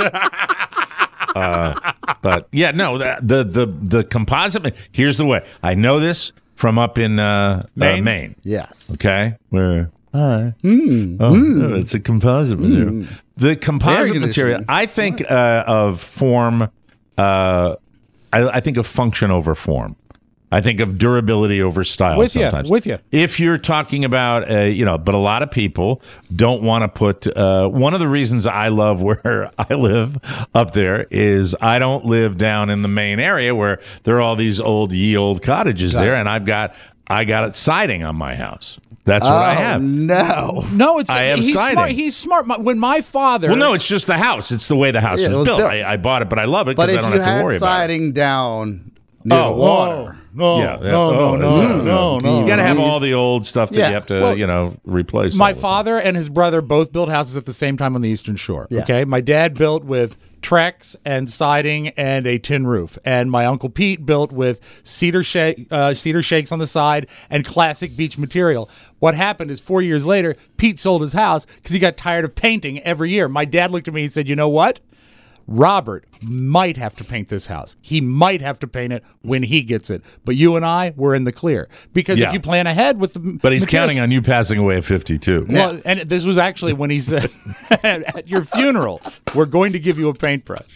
Uh, but yeah, no, the, the the the composite. Here's the way. I know this from up in uh, Maine? Uh, Maine. Yes. Okay, where hi. Mm. Oh, no, it's a composite material. The composite Very material. interesting. I think uh, of form. Uh, I, I think of function over form. I think of durability over style. With ya, sometimes. with ya. If you're talking about, uh, you know, but a lot of people don't want to put. Uh, one of the reasons I love where I live up there is I don't live down in the main area where there are all these old ye old cottages there, and I've got I got it siding on my house. That's what I Oh, have. no. No, it's I have he's siding. smart. He's smart. My- When my father, Well, no, it's just the house. It's the way the house Yeah, is it was built. built. I, I bought it, but I love it But because I if don't you have to had worry about it. siding down near Oh, the water. no, Yeah, yeah. no, Oh, no, no, yeah. no, no. You got to have all the old stuff that Yeah. you have to, Well, you know, replace. My all the time. father and his brother both built houses at the same time on the Eastern Shore. Yeah. Okay, my dad built with Trex and siding and a tin roof, and my uncle Pete built with cedar shake, uh, cedar shakes on the side and classic beach material. What happened is four years later, Pete sold his house because he got tired of painting every year. My dad looked at me and said, "You know what? Robert might have to paint this house. He might have to paint it when he gets it. But you and I, we're in the clear. Because Yeah. if you plan ahead with the But he's counting on you passing away at fifty-two. Well, and this was actually when he said, at your funeral, we're going to give you a paintbrush.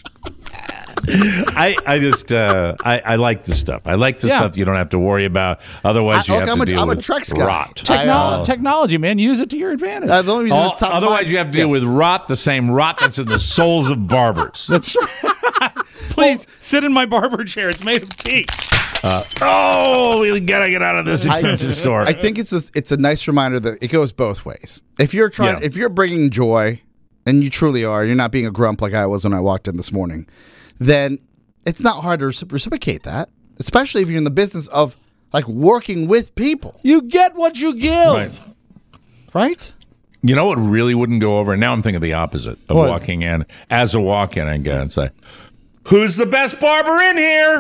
I, I just, uh, I, I like the stuff. I like the Yeah. stuff you don't have to worry about. Otherwise, I- you okay, have I'm to a- deal I'm a with Trex guy. rot. Techno- I, uh, technology, man, use it to your advantage. Uh, the only reason All- it's top of otherwise, mind- you have to deal Yes. with rot, the same rot that's in the souls of barbers. That's right. Please sit in my barber chair. It's made of teak. Oh, we gotta get out of this expensive store. I think it's a, it's a nice reminder that it goes both ways. If you're trying, Yeah. if you're bringing joy, and you truly are, you're not being a grump like I was when I walked in this morning, then it's not hard to recip- reciprocate that, especially if you're in the business of like working with people, You get what you give. Right. right? You know what really wouldn't go over? Now I'm thinking the opposite of What? walking in. As a walk-in, I go and say, "Who's the best barber in here?"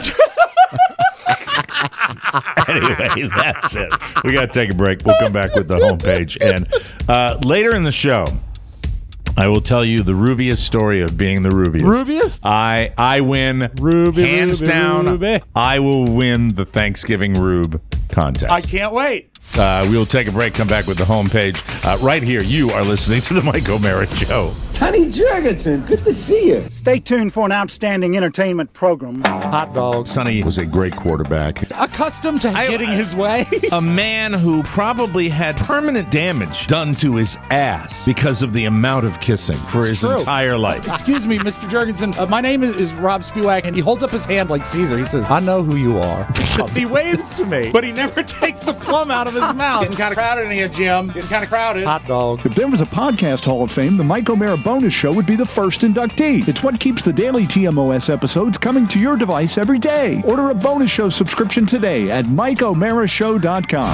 Anyway, that's it. We got to take a break. We'll come back with the homepage. And uh, later in the show, I will tell you the rubiest story of being the rubiest. Rubiest? I I win. Ruby, hands Ruby, down. Ruby. I will win the Thanksgiving Rube contest. I can't wait. Uh, we will take a break, come back with the homepage. Uh, right here, you are listening to the Mike O'Mara Show. Tony Jurgensen, good to see you. Stay tuned for an outstanding entertainment program. Hot dogs. Sonny was a great quarterback. Accustomed to getting his way. A man who probably had permanent damage done to his ass because of the amount of kissing for It's his true. entire life. Excuse me, Mister Jurgensen. Uh, my name is, is Rob Spiewak, and he holds up his hand like Caesar. He says, "I know who you are." He waves to me, but he never takes the plum out of his mouth. Getting kind of crowded in here, Jim. Getting kind of crowded. Hot dog. If there was a podcast Hall of Fame, the Mike O'Mara Bonus Show would be the first inductee. It's what keeps the daily T M O S episodes coming to your device every day. Order a Bonus Show subscription today at Mike O'Mara Show dot com.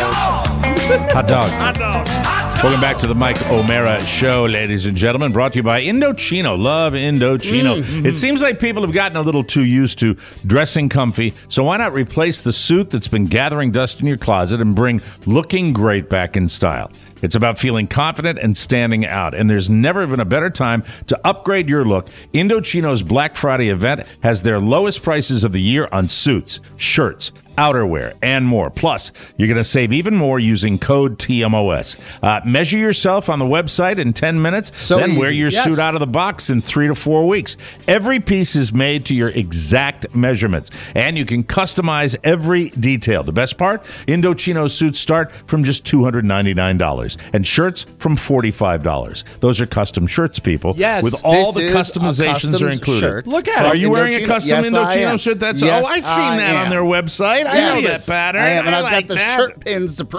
Hot dog. Hot dog. Welcome back to the Mike O'Mara Show, ladies and gentlemen. Brought to you by Indochino. Love Indochino. Mm-hmm. It seems like people have gotten a little too used to dressing comfy, so why not replace the suit that's been gathering dust in your closet and bring looking great back in style? It's about feeling confident and standing out, and there's never been a better time to upgrade your look. Indochino's Black Friday event has their lowest prices of the year on suits, shirts, outerwear, and more. Plus, you're going to save even more using code T M O S. Uh, measure yourself on the website in ten minutes, So then wear easy. your Yes. suit out of the box in three to four weeks. Every piece is made to your exact measurements, and you can customize every detail. The best part? Indochino suits start from just two hundred ninety-nine dollars, and shirts from forty-five dollars. Those are custom shirts, people. Yes. With all This the is a customizations custom are included. shirt Look at Are it. you wearing a Indochino- custom Yes, I Indochino am. shirt? That's Yes, oh, I've seen I that am. on their website. I know Yes. that pattern. I am, and I I've like got the that. shirt pins to prove it.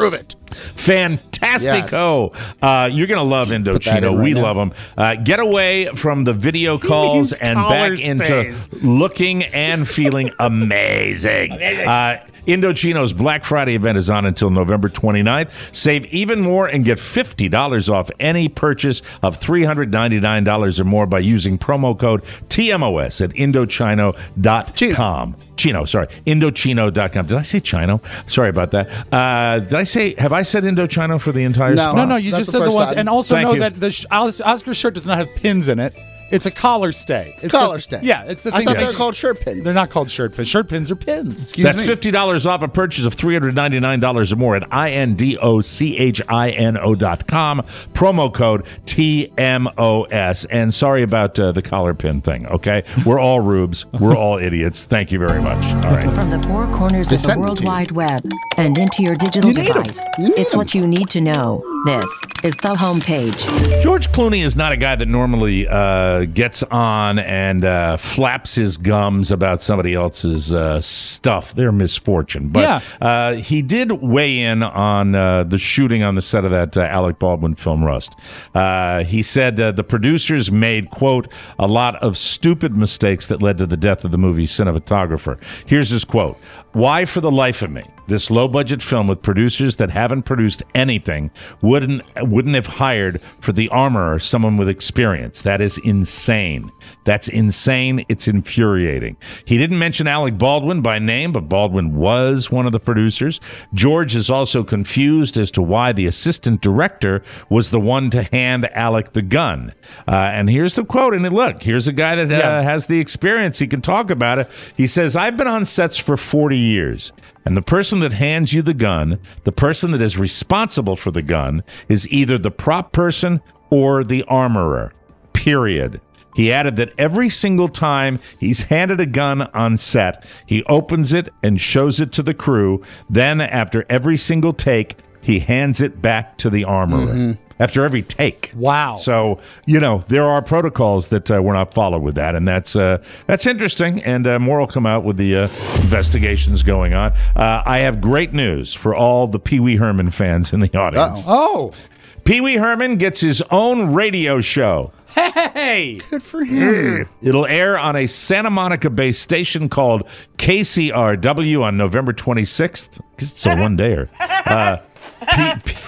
Fantastico. Yes. Uh, you're going to love Indochino. Right we now. love them. Uh, get away from the video calls and back stays. into looking and feeling amazing. amazing. Uh, Indochino's Black Friday event is on until November twenty-ninth. Save even more and get fifty dollars off any purchase of three hundred ninety-nine dollars or more by using promo code T M O S at Indochino dot com. Chino, sorry. Indochino dot com. Did I say Chino? Sorry about that. Uh, did I say, have I said Indochino for the entire no. spot? No, no, you That's just the said the ones. time. And also Thank know you. that the sh- Oscar's shirt does not have pins in it. It's a collar stay. It's Collar the, stay. Yeah, it's the I thing. thought that they were makes- called shirt pins. They're not called shirt pins. Shirt pins are pins. Excuse That's me. fifty dollars off a purchase of three hundred ninety-nine dollars or more at I N D O C H I N O dot com. Promo code T M O S. And sorry about uh, the collar pin thing, okay? We're all rubes. We're all idiots. Thank you very much. All right. From the four corners They of the sent it World to you. Wide Web and into your digital You need 'em. device, You need it's 'em. what you need to know. This is the homepage. George Clooney is not a guy that normally uh, gets on and uh, flaps his gums about somebody else's uh, stuff, their misfortune. But Yeah. uh, he did weigh in on uh, the shooting on the set of that uh, Alec Baldwin film, Rust. Uh, he said uh, the producers made, quote, a lot of stupid mistakes that led to the death of the movie's cinematographer. Here's his quote. Why, for the life of me, this low-budget film with producers that haven't produced anything wouldn't wouldn't have hired for the armorer someone with experience. That is insane. That's insane. It's infuriating. He didn't mention Alec Baldwin by name, but Baldwin was one of the producers. George is also confused as to why the assistant director was the one to hand Alec the gun. Uh, and here's the quote. And look, here's a guy that uh, Yeah. has the experience. He can talk about it. He says, I've been on sets for forty years. And the person that hands you the gun, the person that is responsible for the gun, is either the prop person or the armorer, period. He added that every single time he's handed a gun on set, he opens it and shows it to the crew. Then, after every single take, he hands it back to the armorer. Mm-hmm. After every take. Wow. So, you know, there are protocols that uh, were not followed with that, and that's uh, that's interesting, and uh, more will come out with the uh, investigations going on. Uh, I have great news for all the Pee Wee Herman fans in the audience. Oh. Pee Wee Herman gets his own radio show. Hey. Good for him. It'll air on a Santa Monica-based station called K C R W on November twenty-sixth, because it's a one-dayer. Uh, P- P-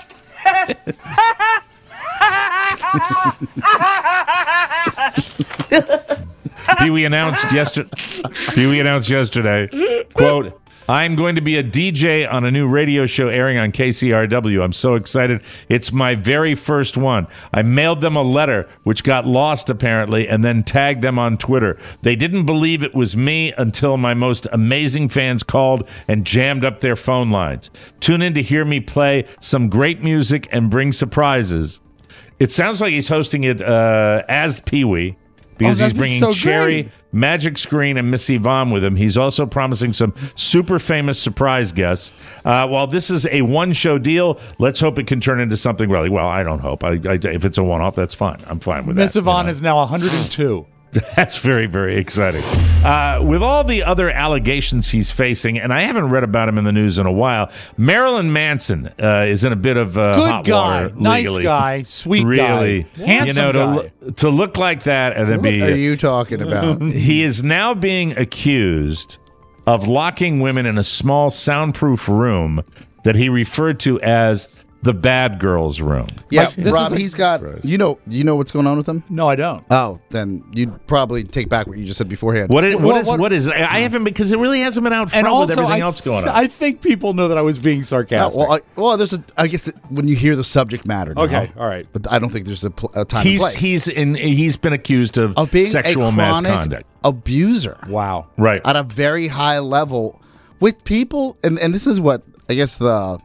Pee Wee announced yesterday. Pee Wee announced yesterday. Quote: I'm going to be a D J on a new radio show airing on K C R W. I'm so excited. It's my very first one. I mailed them a letter, which got lost apparently, and then tagged them on Twitter. They didn't believe it was me until my most amazing fans called and jammed up their phone lines. Tune in to hear me play some great music and bring surprises. It sounds like he's hosting it uh, as Pee Wee. Because Oh, he's that'd be bringing so Cherry, great. Magic Screen, and Miss Yvonne with him. He's also promising some super famous surprise guests. Uh, while this is a one-show deal, let's hope it can turn into something really, well, I don't hope. I, I, if it's a one-off, that's fine. I'm fine with Miss that. Yvonne you know. is now one hundred two. That's very, very exciting. Uh, with all the other allegations he's facing, and I haven't read about him in the news in a while, Marilyn Manson uh, is in a bit of uh, Good hot guy. water Nice legally. guy. Sweet really, guy. Handsome you know, to, guy. lo- to look like that and then What be. are you talking about? He is now being accused of locking women in a small soundproof room that he referred to as the bad girls room. Yeah, Mike, this Rob, is a- he's got. You know, you know what's going on with him. No, I don't. Oh, then you'd probably take back what you just said beforehand. What is, Well, what is what- what is I haven't because it really hasn't been out front And with also, everything I, else going on. I think people know that I was being No, sarcastic. well, I, well, there's a. I guess it, when you hear the subject matter. Now, Okay, all right. But I don't think there's a, pl- a time. he's and place. he's in he's been accused of, of being sexual a chronic misconduct. abuser Wow. Right. at a very high level with people, and and this is what I guess the,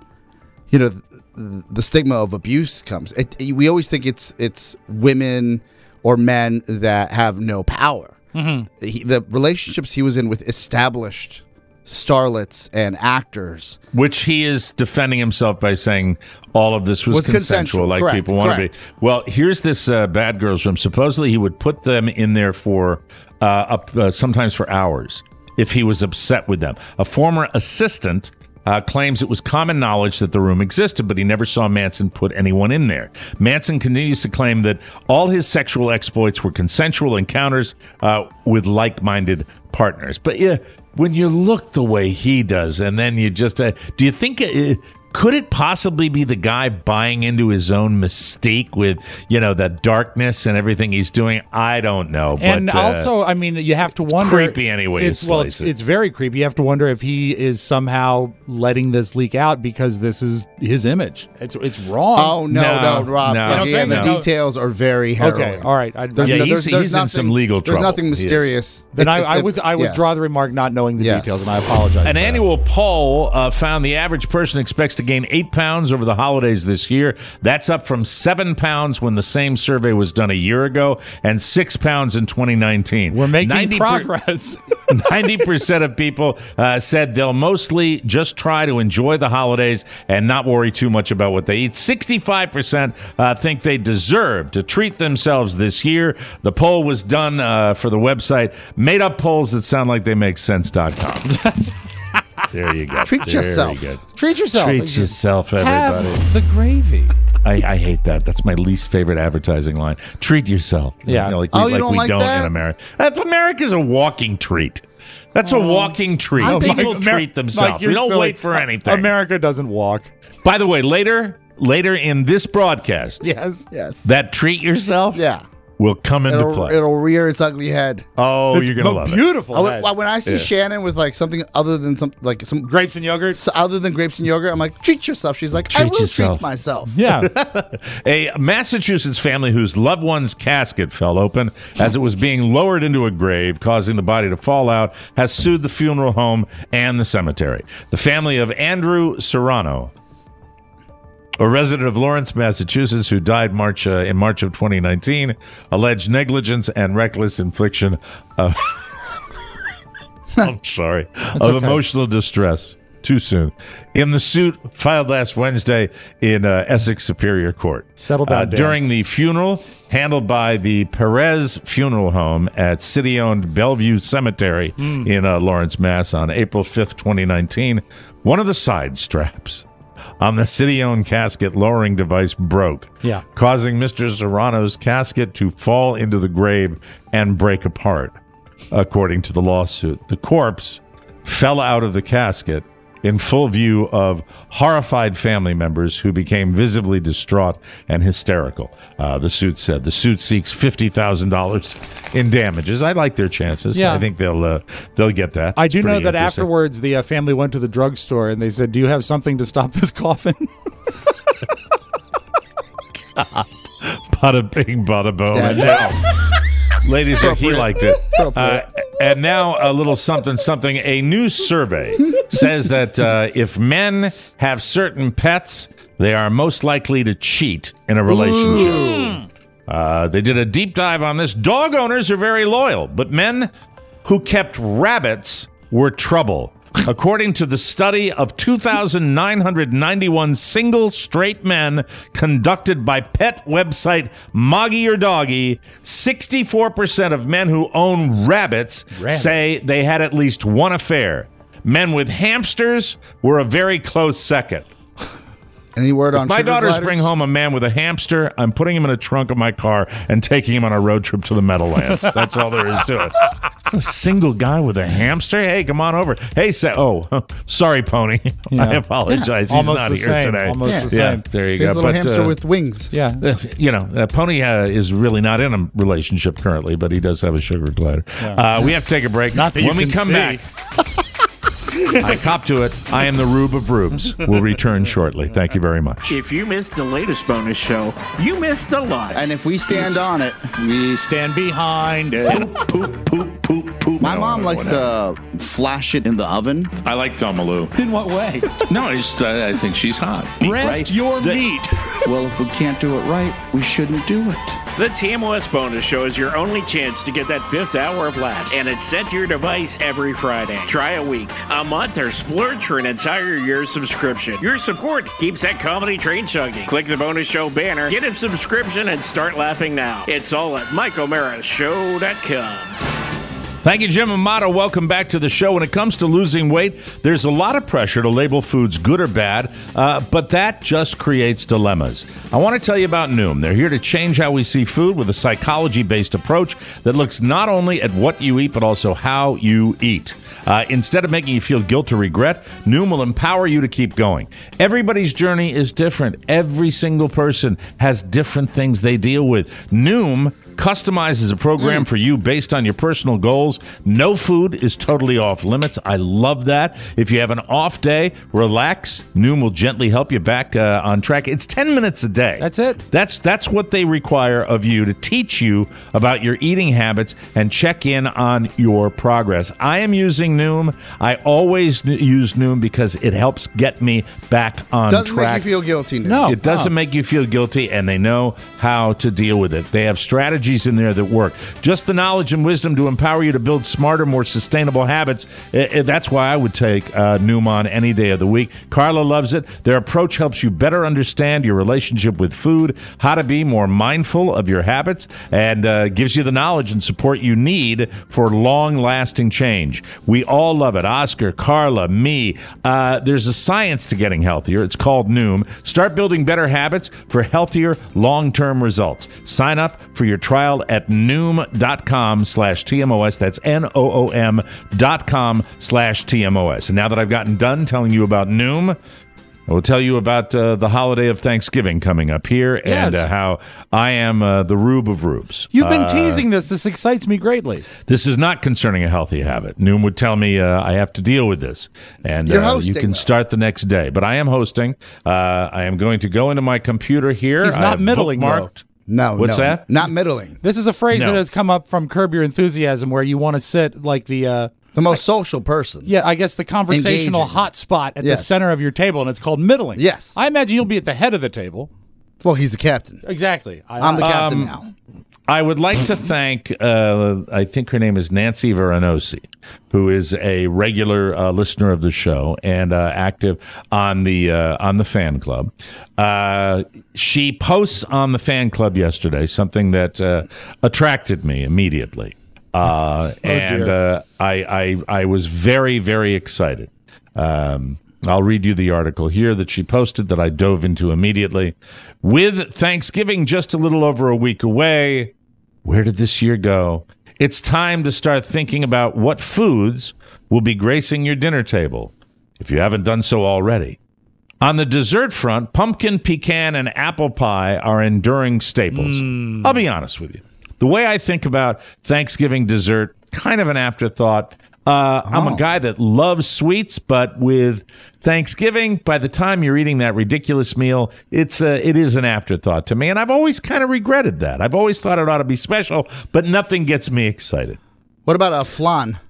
you know, the, the stigma of abuse comes. It, we always think it's it's women or men that have no power. Mm-hmm. He, the relationships he was in with established starlets and actors. Which he is defending himself by saying all of this was, Was consensual, consensual, like correct, people want to be. correct. Well, here's this uh, bad girls room. Supposedly, he would put them in there for uh, up uh, sometimes for hours if he was upset with them. A former assistant uh, claims it was common knowledge that the room existed, but he never saw Manson put anyone in there. Manson continues to claim that all his sexual exploits were consensual encounters uh, with like-minded partners. But yeah, when you look the way he does, and then you just, uh, do you think... Uh, could it possibly be the guy buying into his own mystique with, you know, the darkness and everything he's doing? I don't know. But, and uh, also, I mean, you have to wonder. Creepy anyway. It's, well, it's, it's very creepy. You have to wonder if he is somehow letting this leak out because this is his image. It's it's wrong. Oh no, no, No, Rob. no. Again, No. the details are very harrowing. Okay, all right. I, There's Yeah, no- he's- there's- there's he's in nothing- some legal trouble. There's nothing He is. mysterious. then I, It- I it- was I yes. withdraw the remark, not knowing the Yeah. details, and I apologize. An for that. annual poll uh, found the average person expects to gain eight pounds over the holidays this year. That's up from seven pounds when the same survey was done a year ago, and six pounds in twenty nineteen. We're making ninety per- progress. ninety percent of people uh, said they'll mostly just try to enjoy the holidays and not worry too much about what they eat. sixty-five percent uh, think they deserve to treat themselves this year. The poll was done uh, for the website Made Up Polls That Sound Like They Make Sense dot com. There you go. Treat Very yourself. good. Treat yourself. Treat Just yourself, everybody. Have the gravy. I, I hate that. That's my least favorite advertising line. Treat yourself. Yeah. You know, like Oh, we, you like don't we like don't that? in America. Uh, America's a walking treat. That's a walking treat. I think People it's- treat themselves. Mike, you're we don't silly. wait for anything. America doesn't walk. By the way, later later in this broadcast, Yes. Yes. that treat yourself Yeah. will come into It'll, play. it'll rear its ugly head. oh, It's you're gonna mo- love it. beautiful. I, head. when- when I see Yeah. Shannon with like something other than some like some Grapes and yogurt. so other than grapes and yogurt, I'm like, treat yourself. She's like, I Treat will yourself. treat myself. Yeah. A Massachusetts family whose loved one's casket fell open as it was being lowered into a grave, causing the body to fall out, has sued the funeral home and the cemetery. The family of Andrew Serrano, a resident of Lawrence, Massachusetts, who died March uh, in March of twenty nineteen, alleged negligence and reckless infliction of I'm sorry of okay. emotional distress. Too soon. In the suit filed last Wednesday in uh, Essex Superior Court. Settle down, Uh, Dan. during the funeral handled by the Perez Funeral Home at city-owned Bellevue Cemetery Hmm. in uh, Lawrence, Mass. on April fifth, twenty nineteen, one of the side straps on the city-owned casket lowering device broke, Yeah. causing Mister Serrano's casket to fall into the grave and break apart, according to the lawsuit. The corpse fell out of the casket in full view of horrified family members who became visibly distraught and hysterical. Uh, the suit said the suit seeks fifty thousand dollars in damages. I like their chances. Yeah. I think they'll uh, they'll get that. I do It's know pretty that interesting. afterwards the uh, family went to the drugstore and they said, "Do you have something to stop this coffin?" Bada bing, bada boom. Dad And now, ladies, uh, he liked it. Uh, Appropriate. and now a little something, something. A new survey says that uh, if men have certain pets, they are most likely to cheat in a relationship. Uh, they did a deep dive on this. Dog owners are very loyal, but men who kept rabbits were trouble. According to the study of two thousand nine hundred ninety-one single straight men conducted by pet website Moggy or Doggy, sixty-four percent of men who own rabbits Rabbit. say they had at least one affair. Men with hamsters were a very close second. Any word on My sugar daughters gliders? bring home a man with a hamster. I'm putting him in a trunk of my car and taking him on a road trip to the Meadowlands. That's all there is to it. A single guy with a hamster? Hey, come on over. Hey, say, oh, sorry, Pony. Yeah. I apologize. He's Almost not the here same. today. Almost Yeah. the Yeah, same. there you His go. little But, hamster uh, with wings. Yeah. uh, you know, uh, Pony uh, is really not in a relationship currently, but he does have a sugar glider. Uh, we have to take a break. Not that you when we can come see. back, I cop to it. I am the Rube of Rubes. We'll return shortly. Thank you very much. If you missed the latest bonus show, you missed a lot. And if we stand on it, We stand behind it. Poop, poop, poop, poop. my mom likes to flash it in the oven. I like Thelma Lou. In what way? No, I just uh, I think she's hot. Rest your meat. Well, if we can't do it right, we shouldn't do it. The T M O S bonus show is your only chance to get that fifth hour of laughs, and it's sent to your device every Friday. Try a week, a month, or splurge for an entire year subscription. Your support keeps that comedy train chugging. Click the bonus show banner, get a subscription, and start laughing now. It's all at Mike O'Mara Show dot com. Thank you, Jim Amato. Welcome back to the show. When it comes to losing weight, there's a lot of pressure to label foods good or bad, uh, but that just creates dilemmas. I want to tell you about Noom. They're here to change how we see food with a psychology-based approach that looks not only at what you eat, but also how you eat. Uh, instead of making you feel guilt or regret, Noom will empower you to keep going. Everybody's journey is different. Every single person has different things they deal with. Noom customizes a program mm. for you based on your personal goals. No food is totally off limits. I love that. If you have an off day, relax. Noom will gently help you back uh, on track. It's ten minutes a day. That's it. That's that's what they require of you to teach you about your eating habits and check in on your progress. I am using Noom. I always n- use Noom because it helps get me back on doesn't track. Doesn't make you feel guilty. Noom. No. It doesn't no. make you feel guilty, and they know how to deal with it. They have strategies in there that work. Just the knowledge and wisdom to empower you to build smarter, more sustainable habits. Uh, that's why I would take uh, Noom on any day of the week. Carla loves it. Their approach helps you better understand your relationship with food, how to be more mindful of your habits, and uh, gives you the knowledge and support you need for long-lasting change. We all love it. Oscar, Carla, me. Uh, there's a science to getting healthier. It's called Noom. Start building better habits for healthier, long-term results. Sign up for your trial at Noom.com slash TMOS. That's N O O M dot com slash TMOS. And now that I've gotten done telling you about Noom, I will tell you about uh, the holiday of Thanksgiving coming up here Yes. and uh, how I am uh, the Rube of Rubes. You've been Uh, teasing this. This excites me greatly. This is not concerning a healthy habit. Noom would tell me uh, I have to deal with this, and You're uh, you hosting, can though. start the next day. But I am hosting. Uh, I am going to go into my computer here. He's I not have middling, bookmarked. No, What's no, that? Not middling. This is a phrase No. that has come up from Curb Your Enthusiasm, where you want to sit like the, uh, The most social person. yeah, I guess the conversational Engaging. hot spot at the Yes. center of your table, and it's called middling. Yes. I imagine you'll be at the head of the table. Well, he's the captain. Exactly. I, I'm the I- captain Um, now. I would like to thank, uh, I think her name is Nancy Veranosi, who is a regular uh, listener of the show and uh, active on the uh, on the fan club. Uh, she posts on the fan club yesterday something that uh, attracted me immediately, uh, and dear. uh, I, I I was very very excited. Um, I'll read you the article here that she posted that I dove into immediately. With Thanksgiving just a little over a week away, where did this year go? It's time to start thinking about what foods will be gracing your dinner table, if you haven't done so already. On the dessert front, pumpkin, pecan, and apple pie are enduring staples. Mm. I'll be honest with you. The way I think about Thanksgiving dessert, kind of an afterthought. Uh, I'm a guy that loves sweets, but with Thanksgiving, by the time you're eating that ridiculous meal, it's uh, it is an afterthought to me, and I've always kind of regretted that. I've always thought it ought to be special, but nothing gets me excited. What about a flan?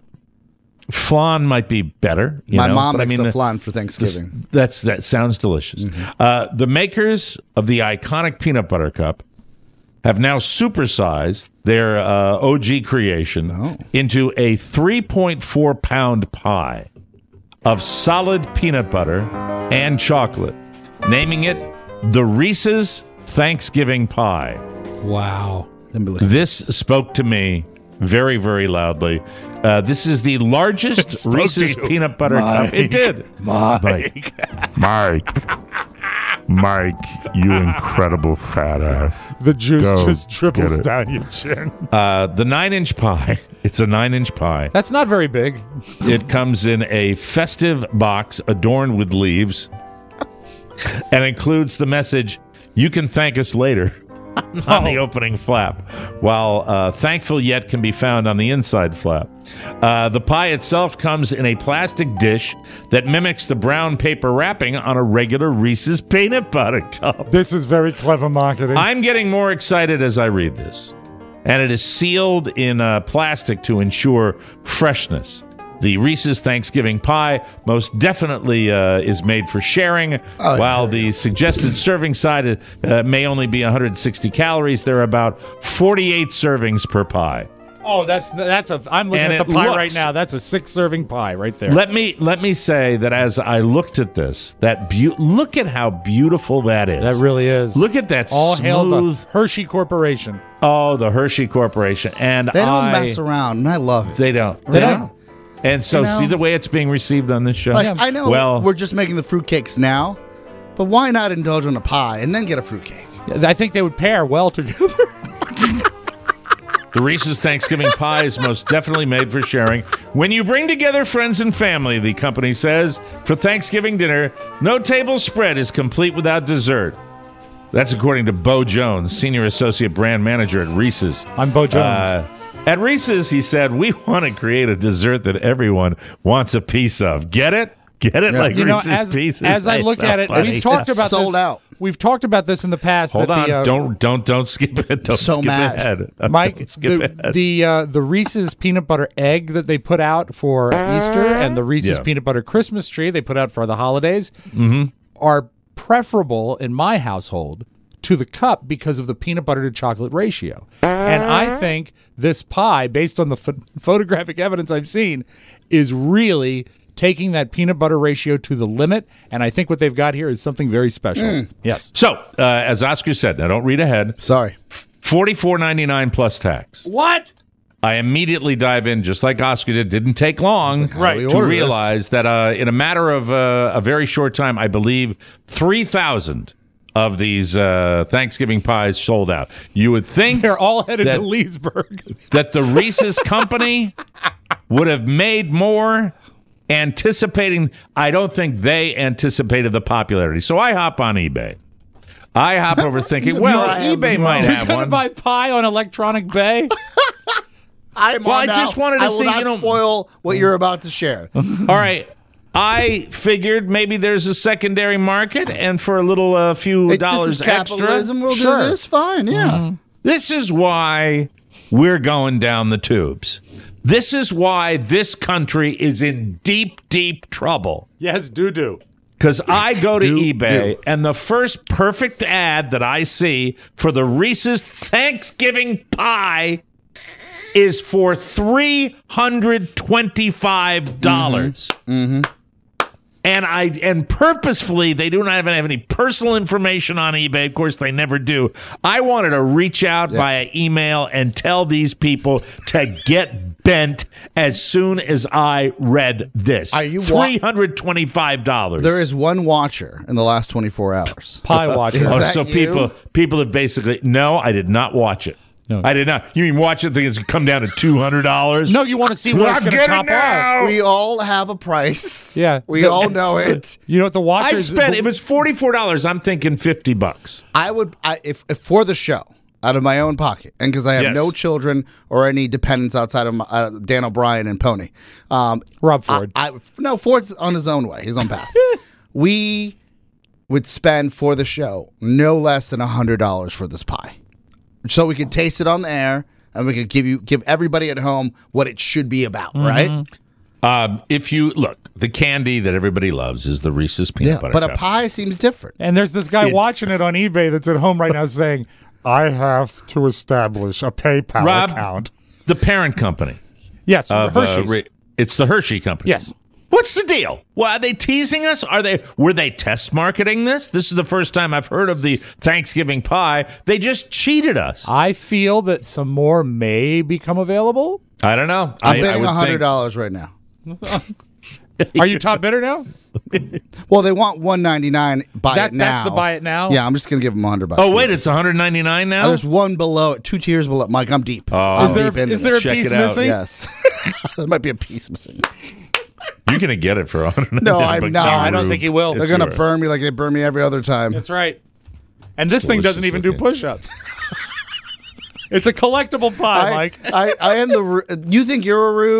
Flan might be better. You My know, mom but I makes mean, a the- flan for Thanksgiving. This- that's that sounds delicious. Uh, the makers of the iconic peanut butter cup have now supersized their uh, O G creation Oh. into a three point four pound pie of solid peanut butter and chocolate, naming it the Reese's Thanksgiving Pie. Wow. Let me look at This spoke to me very, very loudly. Uh, this is the largest spoke to Reese's you. peanut butter cup. It did. Mike. Mike. Mike, you incredible fat ass. The juice Go just get dribbles it. down your chin. Uh, the nine-inch pie. It's a nine-inch pie. That's not very big. It comes in a festive box adorned with leaves and includes the message, "You can thank us later," on the opening flap, while uh, "Thankful Yet" can be found on the inside flap. Uh, the pie itself comes in a plastic dish that mimics the brown paper wrapping on a regular Reese's peanut butter cup. This is very clever marketing. I'm getting more excited as I read this. And it is sealed in uh, plastic to ensure freshness. The Reese's Thanksgiving Pie most definitely uh, is made for sharing, Oh, while the suggested serving size uh, may only be one hundred sixty calories. There are about forty-eight servings per pie. Oh, that's that's a. I'm looking And at the it pie looks- right now. That's a six-serving pie right there. Let me let me say that as I looked at this, that beau- look at how beautiful that is. that really is. Look at that All hail the smooth. Hershey Corporation. Oh, the Hershey Corporation, and They don't I, mess around, and I love it. They don't. They They don't. don't. And so, You know? see the way it's being received on this show. Like, I know Well, we're just making the fruitcakes now, but why not indulge on a pie and then get a fruitcake? I think they would pair well together. the Reese's Thanksgiving pie is most definitely made for sharing. When you bring together friends and family, the company says, for Thanksgiving dinner, no table spread is complete without dessert. That's according to Bo Jones, Senior Associate Brand Manager at Reese's. I'm Bo Jones. Uh, at Reese's, he said, we want to create a dessert that everyone wants a piece of. Get it? Get it? Yeah. Like you know, Reese's as, Pieces. as I It's look so at it, funny. we've talked about Sold this. out. We've talked about this in the past. Hold that on. the, uh, don't don't don't skip it. Don't So skip mad. ahead. Mike, Don't skip the ahead. the, uh, the Reese's peanut butter egg that they put out for Easter and the Reese's Yeah. peanut butter Christmas tree they put out for the holidays are preferable in my household to the cup because of the peanut butter to chocolate ratio. And I think this pie, based on the ph- photographic evidence I've seen, is really taking that peanut butter ratio to the limit. And I think what they've got here is something very special. Yes. So, uh, as Oscar said, now don't read ahead. Sorry. forty-four ninety-nine plus tax. What? I immediately dive in, just like Oscar did. Didn't take long How do we to order this? realize that uh, in a matter of uh, a very short time, I believe three thousand of these uh, Thanksgiving pies sold out. You would think They're all headed that, to Leesburg. that the Reese's company would have made more anticipating. I don't think they anticipated the popularity. So I hop on eBay. I hop over thinking, well, Right. eBay might You're have going to one. buy pie on Electronic Bay? I'm Well, on I now. just wanted to I will see, not you know- spoil what you're about to share. All right. I figured maybe there's a secondary market, and for a little uh, few It- dollars this is capitalism. extra, We'll sure. do this. Fine. Yeah. This is why we're going down the tubes. This is why this country is in deep, deep trouble. Yes, do-do. Because I go to Do, eBay, do. and the first perfect ad that I see for the Reese's Thanksgiving pie is for three hundred twenty-five dollars. Mm-hmm. And I and purposefully, they do not even have any personal information on eBay. Of course, they never do. I wanted to reach out via email and tell these people to get bent as soon as I read this. Are you wa- three hundred twenty-five dollars? There is one watcher in the last twenty-four hours. Pie watcher. Is Oh, that so you? people people have basically no, I did not watch it. No. I did not. You mean watch it? Think it's come down to two hundred dollars? No, you want to see what it's going to top off. We all have a price. Yeah. We The- all know it. You know what the I'd watchers... spend if it's forty-four dollars. I'm thinking fifty bucks. I would, I, if, if for the show, out of my own pocket, and because I have Yes. no children or any dependents outside of my, uh, Dan O'Brien and Pony. Um, Rob Ford. I, I, no, Ford's on his own way, his own path. We would spend for the show no less than one hundred dollars for this pie. So we could taste it on the air, and we could give you give everybody at home what it should be about, right? Um, if you look, the candy that everybody loves is the Reese's peanut Yeah, butter but a cup. pie seems different. And there's this guy watching it on eBay that's at home right now saying, I have to establish a PayPal Rob, account. the parent company Yes, of uh, Hershey's. Re- it's the Hershey company. Yes. What's the deal? Well, are they teasing us? Are they were they test marketing this? This is the first time I've heard of the Thanksgiving pie. They just cheated us. I feel that some more may become available. I don't know. I'm I, I betting would one hundred think- dollars right now. Are you top bidder now? Well, they want one ninety-nine. Buy That- it now. that's the buy it now? Yeah, I'm just gonna give them one hundred bucks. Oh wait, it's one hundred ninety-nine now. Oh, there's one below it, two tiers below. Mike, I'm deep. Oh. I'm Is there, deep into is there a this. Check piece it out. missing? Yes. there might be a piece missing. You're gonna get it for one hundred. No, I'm not. I don't think he will. They're gonna burn me like they burn me every other time. That's right. And this thing doesn't even do push-ups. It's a collectible pie, I, Mike. I, I am the. Ru- You think you're a rube?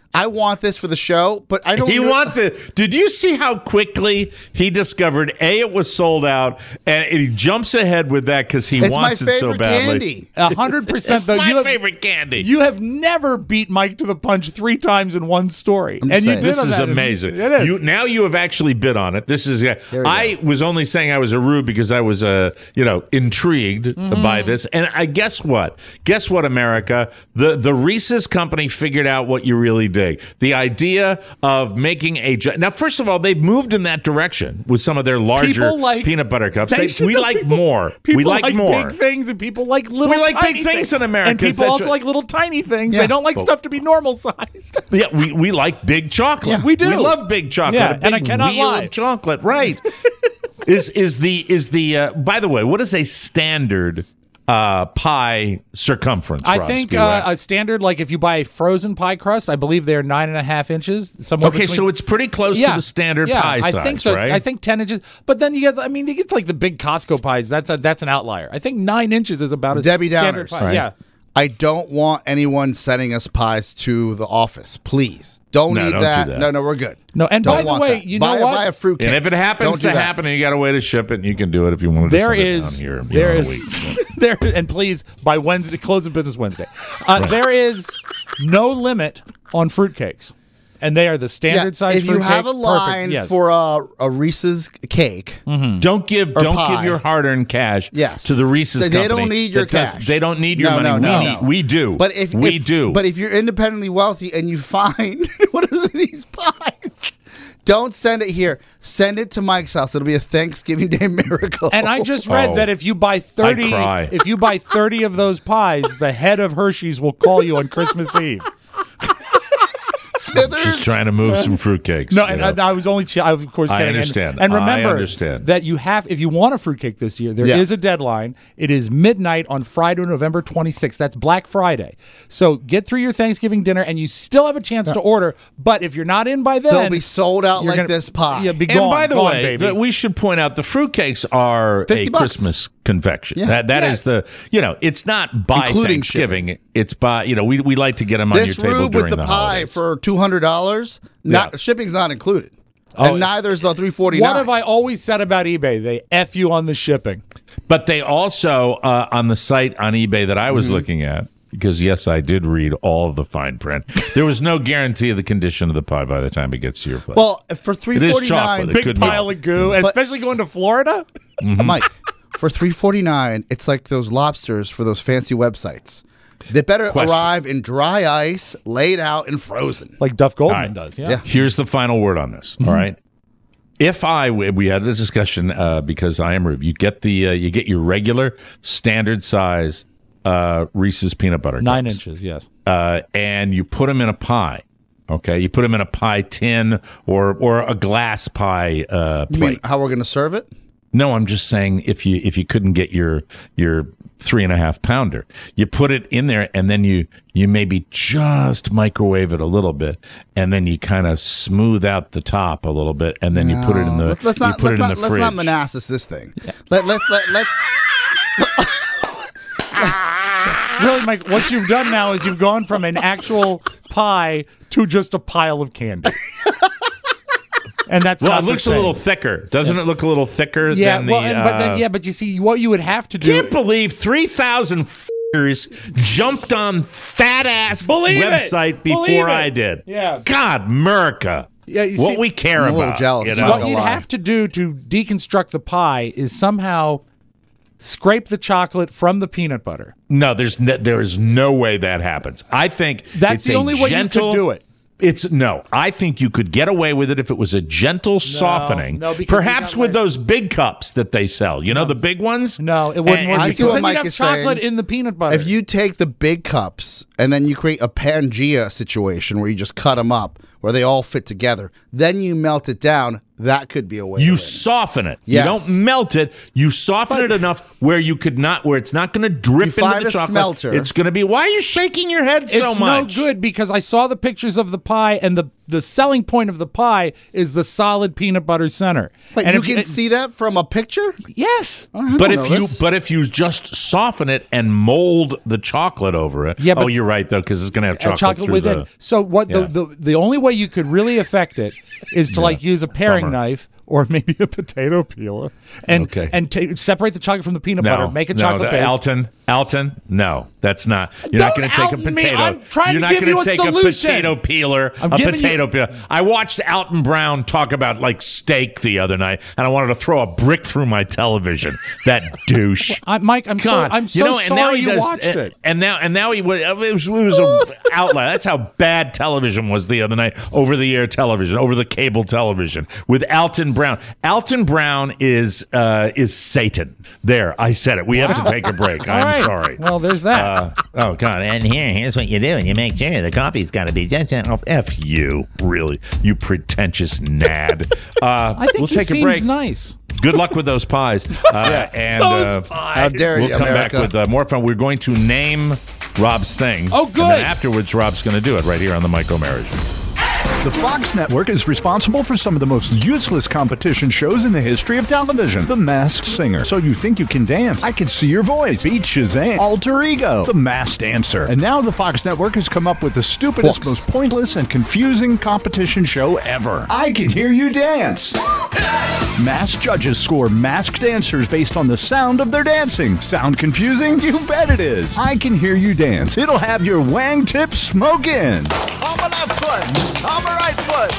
I want this for the show, but I don't. He really- wants it. Did you see how quickly he discovered A, it was sold out, and he jumps ahead with that because he It's wants my it so favorite badly. candy. A hundred percent though. My You have, favorite candy. you have never beat Mike to the punch three times in one story, I'm and you saying. did This on is that. amazing. It is. You, now you have actually bid on it. This is. we I go. was only saying I was a rube because I was, uh, you know, intrigued Mm-hmm. by this. And I guess what? Guess what, America? The the Reese's company figured out what you really dig. The idea of making a gi- now. First of all, they've moved in that direction with some of their larger People like- peanut butter cups. They They- should we know like people- more. People We like, more. big things, and people like little. We like big tiny things in America. and people That's also right. like little tiny things. Yeah. They don't like But- stuff to be normal sized. Yeah, we, we like big chocolate. Yeah, we do. We love big chocolate. Yeah, a big and I cannot wheel lie. of chocolate. Right. is is the is the uh, by the way, what is a standard uh, pie circumference? I Rob think Spiewak? uh, a standard, like if you buy a frozen pie crust, I believe they're nine and a half inches. Somewhere okay, between- so it's pretty close yeah, to the standard yeah, pie size, I think so. right? I think ten inches. But then you get, I mean, you get like the big Costco pies. That's a that's an outlier. I think nine inches is about a Debbie standard Downers, pie. right? Yeah. I don't want anyone sending us pies to the office. Please. Don't No, need don't do that. that. No, no, we're good. No, and Don't by the want way, that. you know buy, what? Buy a fruit cake. and if it happens Don't to do that. happen and you got a way to ship it, and you can do it if you want to There send it is down here. you there know, in a is week. there and please by Wednesday close of business Wednesday. Uh, There is no limit on fruitcakes, and they are the standard size. if you fruitcake. have a Perfect, line yes. for a, a Reese's cake, Don't give Or don't pie. give your hard-earned cash Yes. to the Reese's They- they company. don't need your that does- cash. They don't need your No, money. no, we no, need, no. we do. but if we if- do. but if you're independently wealthy and you find one of these pies, don't send it here. Send it to Mike's house. It'll be a Thanksgiving Day miracle. And I just read Oh. that if you buy thirty, cry. if you buy thirty of those pies, the head of Hershey's will call you on Christmas Eve. Smithers. Just trying to move some fruitcakes. No, you and know. I, I was only, ch- I was of course I kidding. And- understand. And, I remember understand. that you have, if you want a fruitcake this year, there is Yeah. a deadline. It is midnight on Friday, November twenty-sixth. That's Black Friday. So get through your Thanksgiving dinner, and you still have a chance to order. But if you're not in by then, They'll be sold out you're like gonna- this pie. Yeah, be And gone. by the gone, way, baby. that we should point out the fruitcakes are a fifty bucks. Christmas confection. Yeah. That that Yeah. is the you know it's not by Including Thanksgiving. It's by you know we we like to get them on This your table rube during with the, the pie holidays. for two hundred dollars. Not Yeah. shipping's not included, Oh, and neither is the three forty nine. what have I always said about eBay? They F you on the shipping. But they also uh, on the site on eBay that I was Mm-hmm. looking at. Because yes, I did read all of the fine print. There was no guarantee of the condition of the pie by the time it gets to your place. Well, for three It is forty nine, chocolate. It Big could pile be. of goo, But- especially going to Florida. Mike, for three forty nine, it's like those lobsters for those fancy websites. They better Question. arrive in dry ice, laid out and frozen. Like Duff Goldman All right. does. Yeah. Yeah. Here's the final word on this. All right. If I we had this discussion uh, because I am Rube, you get the uh, you get your regular standard size uh, Reese's peanut butter Nine cups. inches, yes. uh, and you put them in a pie. Okay, you put them in a pie tin or or a glass pie uh, You plate. mean how we're going to serve it? No, I'm just saying if you if you couldn't get your your three and a half pounder, you put it in there and then you you maybe just microwave it a little bit, and then you kind of smooth out the top a little bit, and then you put it in the Let's, let's you not put let's it in not the let's fridge. not Manassas this thing. Let let let let's. Really, Mike, what you've done now is you've gone from an actual pie to just a pile of candy. And that's well, not it the looks a same. little thicker, doesn't it? Look a little thicker Yeah, than the. well, and, but then, uh, yeah, but you see, what you would have to do. Can't believe three thousand f***ers jumped on fat ass Believe it. website before Believe it. I did. Yeah. God, America. Yeah, you what see- we care I'm a little about. jealous. You I'm know? not What gonna you'd lie. have to do to deconstruct the pie is somehow scrape the chocolate from the peanut butter. No, there's no, there is no way that happens. I think That's it's the a only way you could gentle, do it. It's no. I think you could get away with it if it was a gentle softening, no, because perhaps you got with like- those big cups that they sell. You know the big ones. No, it wouldn't And- work I because see what then Mike you'd have is chocolate saying. in the peanut butter. If you take the big cups and then you create a Pangea situation where you just cut them up, where they all fit together, then you melt it down. That could be a way. You to win. soften it. Yes. You don't melt it. You soften it enough where you could not, where it's not going to drip You into find the a chocolate. smelter. It's going to be. Why are you shaking your head so it's much? no good because I saw the pictures of the pie and the the selling point of the pie is the solid peanut butter center. But and you if can it- see that from a picture? Yes. Oh, I But don't if know you this. but if you just soften it and mold the chocolate over it, Yeah, but- oh, you're right though, because it's going to have Uh, chocolate, chocolate through within. the. So what Yeah. the, the the only way you could really affect it is to like use a paring Bummer. knife or maybe a potato peeler and Okay. and ta separate the chocolate from the peanut No, butter. Make a no, chocolate the- base. Alton, Alton, no, that's not. You're not Don't going to take a out me. potato. I'm trying You're to not give gonna you a take solution. a potato peeler. I'm a giving potato you- peeler. I watched Alton Brown talk about like steak the other night, and I wanted to throw a brick through my television. That douche. I, Mike, I'm so God, I'm so you know, and sorry now he you does, watched and, it. And now, and now he was. It was, it was an outlet. That's how bad television was the other night. Over the air television, over the cable television, with Alton Brown. Alton Brown is uh, is Satan. There, I said it. We have to take a break. All I'm right. sorry. Well, there's that. Uh, oh God! And here, here's what you do: and you make sure the coffee's got to be just oh, f you, really, you pretentious nad. Uh, I think we'll he take a seems break. nice. Good luck with those pies. Uh, and uh, How dare we'll you, come America. back with uh, more fun. We're going to name Rob's thing. Oh, And good. then afterwards, Rob's going to do it right here on the Mike O'Mara Show. The Fox Network is responsible for some of the most useless competition shows in the history of television. The Masked Singer. So You Think You Can Dance. I Can See Your Voice. Beat Shazam. Alter Ego. The Masked Dancer. And now the Fox Network has come up with the stupidest, Fox. most pointless, and confusing competition show ever. I Can Hear You Dance. Masked judges score masked dancers based on the sound of their dancing. Sound confusing? You bet it is. I Can Hear You Dance. It'll have your wang tip smoking. On my left foot. On my right foot.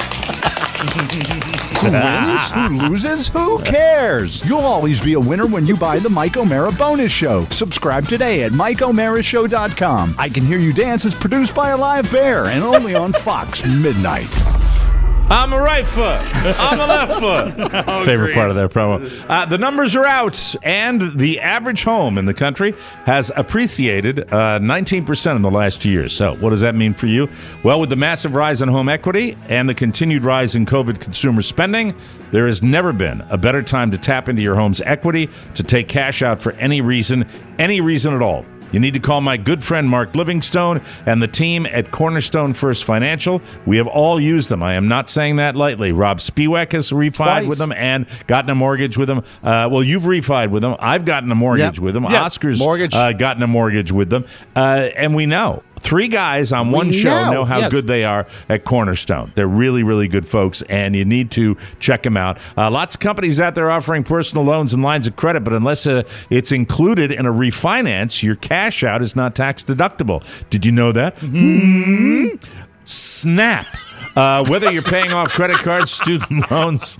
Who wins? Who loses? Who cares? You'll always be a winner when you buy the Mike O'Mara Bonus Show. Subscribe today at Mike O'Mara Show dot com. I Can Hear You Dance is produced by a live bear and only on Fox Midnight. I'm a right foot. I'm a left foot. Favorite part of that promo. Uh, the numbers are out, and the average home in the country has appreciated uh, nineteen percent in the last two years. So what does that mean for you? Well, with the massive rise in home equity and the continued rise in COVID consumer spending, there has never been a better time to tap into your home's equity to take cash out for any reason, any reason at all. You need to call my good friend Mark Livingstone and the team at Cornerstone First Financial. We have all used them. I am not saying that lightly. Rob Spiewak has refied Twice. with them and gotten a mortgage with them. Uh, well, you've refied with them. I've gotten a mortgage Yep. with them. Yes. Oscar's Mortgage. Uh, gotten a mortgage with them. Uh, and we know. Three guys on one show know. know how Yes. good they are at Cornerstone. They're really, really good folks, and you need to check them out. Uh, lots of companies out there offering personal loans and lines of credit, but unless uh, it's included in a refinance, your cash out is not tax deductible. Did you know that? Mm-hmm. Snap. Uh, whether you're paying off credit cards, student loans,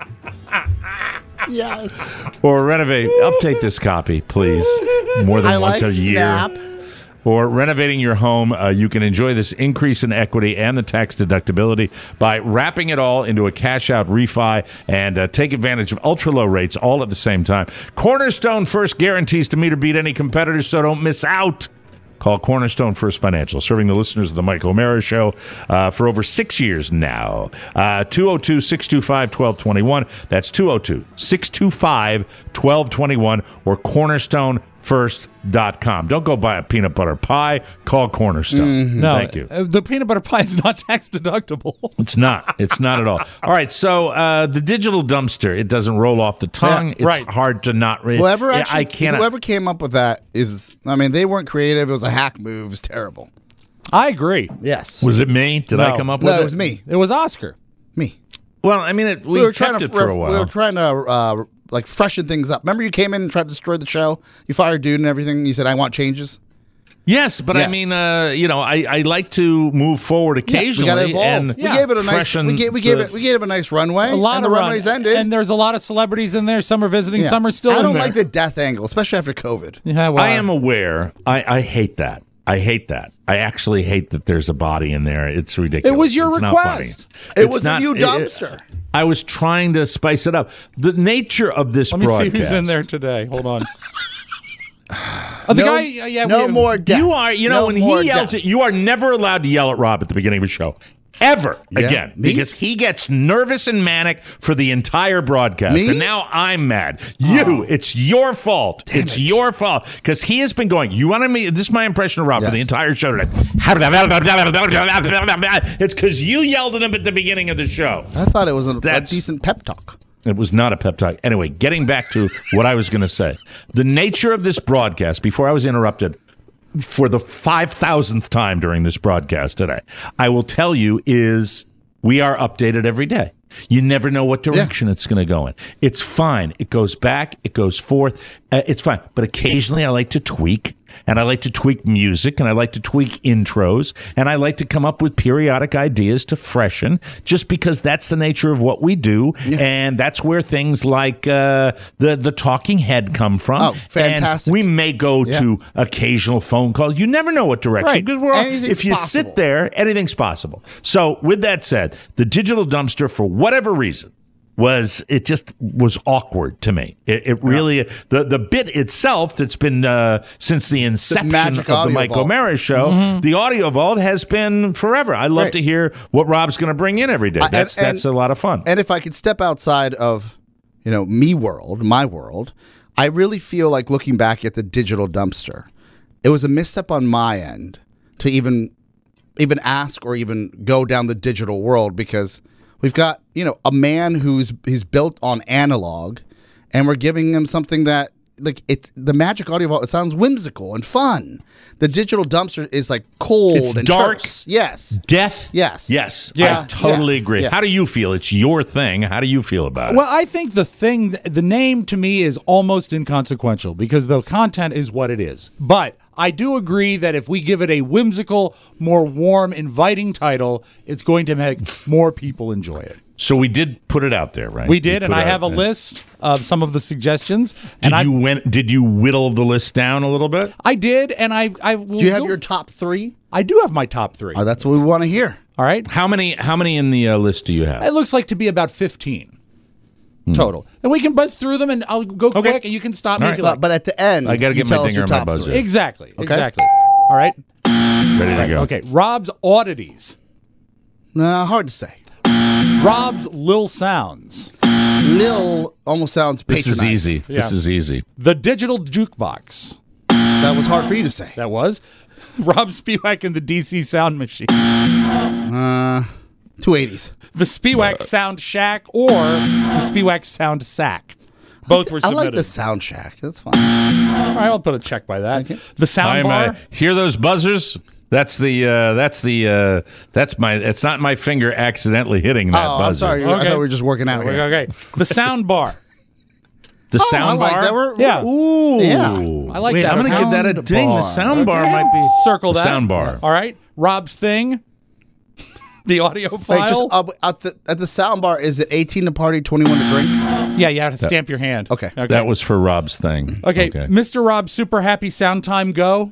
Yes. or renovate, update this copy, please. More than I once like a year. Snap. Or renovating your home, uh, you can enjoy this increase in equity and the tax deductibility by wrapping it all into a cash-out refi and uh, take advantage of ultra-low rates all at the same time. Cornerstone First guarantees to meet or beat any competitors, so don't miss out. Call Cornerstone First Financial, serving the listeners of the Mike O'Mara Show uh, for over six years now. Uh, two oh two, six two five, one two two one. That's two oh two, six two five, one two two one or cornerstone first dot com. Don't go buy a peanut butter pie. Call Cornerstone. No, Thank you. uh, the peanut butter pie is not tax deductible. It's not. It's not at all. All right. So uh, the digital dumpster, it doesn't roll off the tongue. Yeah, it's right. hard to not read. Whoever Yeah, actually, I cannot. whoever came up with that is, I mean, they weren't creative. It was a hack move. It was terrible. I agree. Yes. Was it me? Did I No. come up with no, it? it was me. It was Oscar. Me. Well, I mean, it, we, We, were kept trying to it for a we while. were trying to uh, like freshen things up. Remember, you came in and tried to destroy the show. You fired dude and everything. You said, "I want changes." Yes, but I Yes. mean, uh, you know, I, I like to move forward We occasionally got to evolve. and we gave it a nice. freshen We gave, we gave the- it. We gave it a nice runway. A lot and of the run. runways ended. And there's a lot of celebrities in there. Some are visiting, Yeah. some are still I in don't there. like the death angle, especially after COVID. Yeah, well, I am aware. I, I hate that. I hate that. I actually hate that there's a body in there. It's ridiculous. It was your It's not request. funny. It It's was not- a new it- it- dumpster. I was trying to spice it up. The nature of this Let me broadcast. see who's in there today. Hold on. Oh, the no, guy, yeah, no we- more death. You are, you know, No when more he yells death. at you, are never allowed to yell at Rob at the beginning of a show. ever Yeah, again me? because he gets nervous and manic for the entire broadcast. Me? And now I'm mad. You, it's your fault. It's it. your fault because he has been going, you wanted me, this is my impression of Rob for the Yes. entire show today. It's because you yelled at him at the beginning of the show. I thought it was a, a That's- decent pep talk. It was not a pep talk. Anyway, getting back to what I was going to say. The nature of this broadcast, before I was interrupted for the five thousandth time during this broadcast today, I will tell you is we are updated every day. You never know what direction yeah. it's going to go in. It's fine. It goes back. It goes forth. Uh, it's fine. But occasionally I like to tweak. And I like to tweak music, and I like to tweak intros, and I like to come up with periodic ideas to freshen, just because that's the nature of what we do, yeah. and that's where things like uh, the the talking head come from. Oh, fantastic! And we may go yeah. to occasional phone calls. You never know what direction, because we're all, if you possible. sit there, anything's possible. So, with that said, the digital dumpster, for whatever reason, was it just was awkward to me. It, it really yeah. the the bit itself that's been uh, since the inception the of the Mike vault. O'Mara show, mm-hmm. the audio vault has been forever. I love right. to hear what Rob's going to bring in every day. That's and, and, that's a lot of fun. And if I could step outside of, you know, me world, my world, I really feel like looking back at the digital dumpster, it was a misstep on my end to even even ask or even go down the digital world, because we've got, you know, a man who's he's built on analog, and we're giving him something that, like, it's the Magic Audio Vault. It sounds whimsical and fun. The digital dumpster is like cold it's and dark. terse. Yes, death. Yes, yes. Yeah. I totally yeah. agree. Yeah. How do you feel? It's your thing. How do you feel about it? Well, I think the thing, the name to me is almost inconsequential because the content is what it is. But I do agree that if we give it a whimsical, more warm, inviting title, it's going to make more people enjoy it. So we did put it out there, right? We did, we and I out, have a yeah. list of some of the suggestions. Did and you I, went, Did you whittle the list down a little bit? I did, and I. I will Do you have go, your top three? I do have my top three. Oh, that's what we want to hear. All right. How many? How many in the uh, list do you have? It looks like to be about fifteen hmm. total, and we can buzz through them, and I'll go Okay. quick, and you can stop me All if you right. like. But at the end, I gotta you get my tell us dinger your and my top buzzer. three. Exactly. Okay. Exactly. All right. Ready to go. Okay. Rob's oddities. Nah, hard to say. Rob's Lil Sounds. Lil almost sounds This is patronizing. easy. This Yeah. is easy. The Digital Jukebox. That was hard for you to say. That was Rob Spiewak and the D C Sound Machine. Uh, two eighties. The Spiewak Sound Shack or the Spiewak Sound Sack. Both were I submitted. like the Sound Shack. That's fine. All right, I'll put a check by that. Okay. The Sound I'm, Bar. uh, hear those buzzers? That's the. Uh, that's the. Uh, that's my. It's not my finger accidentally hitting that Oh, buzzer. I'm sorry. I Okay. thought we were just working out Okay, here. okay. The Sound Bar. The Oh, sound I like bar. that. We're- Yeah. Ooh. Yeah. I like Wait, that. I'm gonna give that a Sound ding. The bar. sound bar Okay. might be. Circle the that. sound bar. All right. Rob's Thing. The audio Wait, file. just uh, at the at the sound bar, is it eighteen to party, twenty-one to drink? yeah, you have to stamp your hand. Okay. That was for Rob's thing. Okay, Mister Rob, Super Happy Sound Time Go.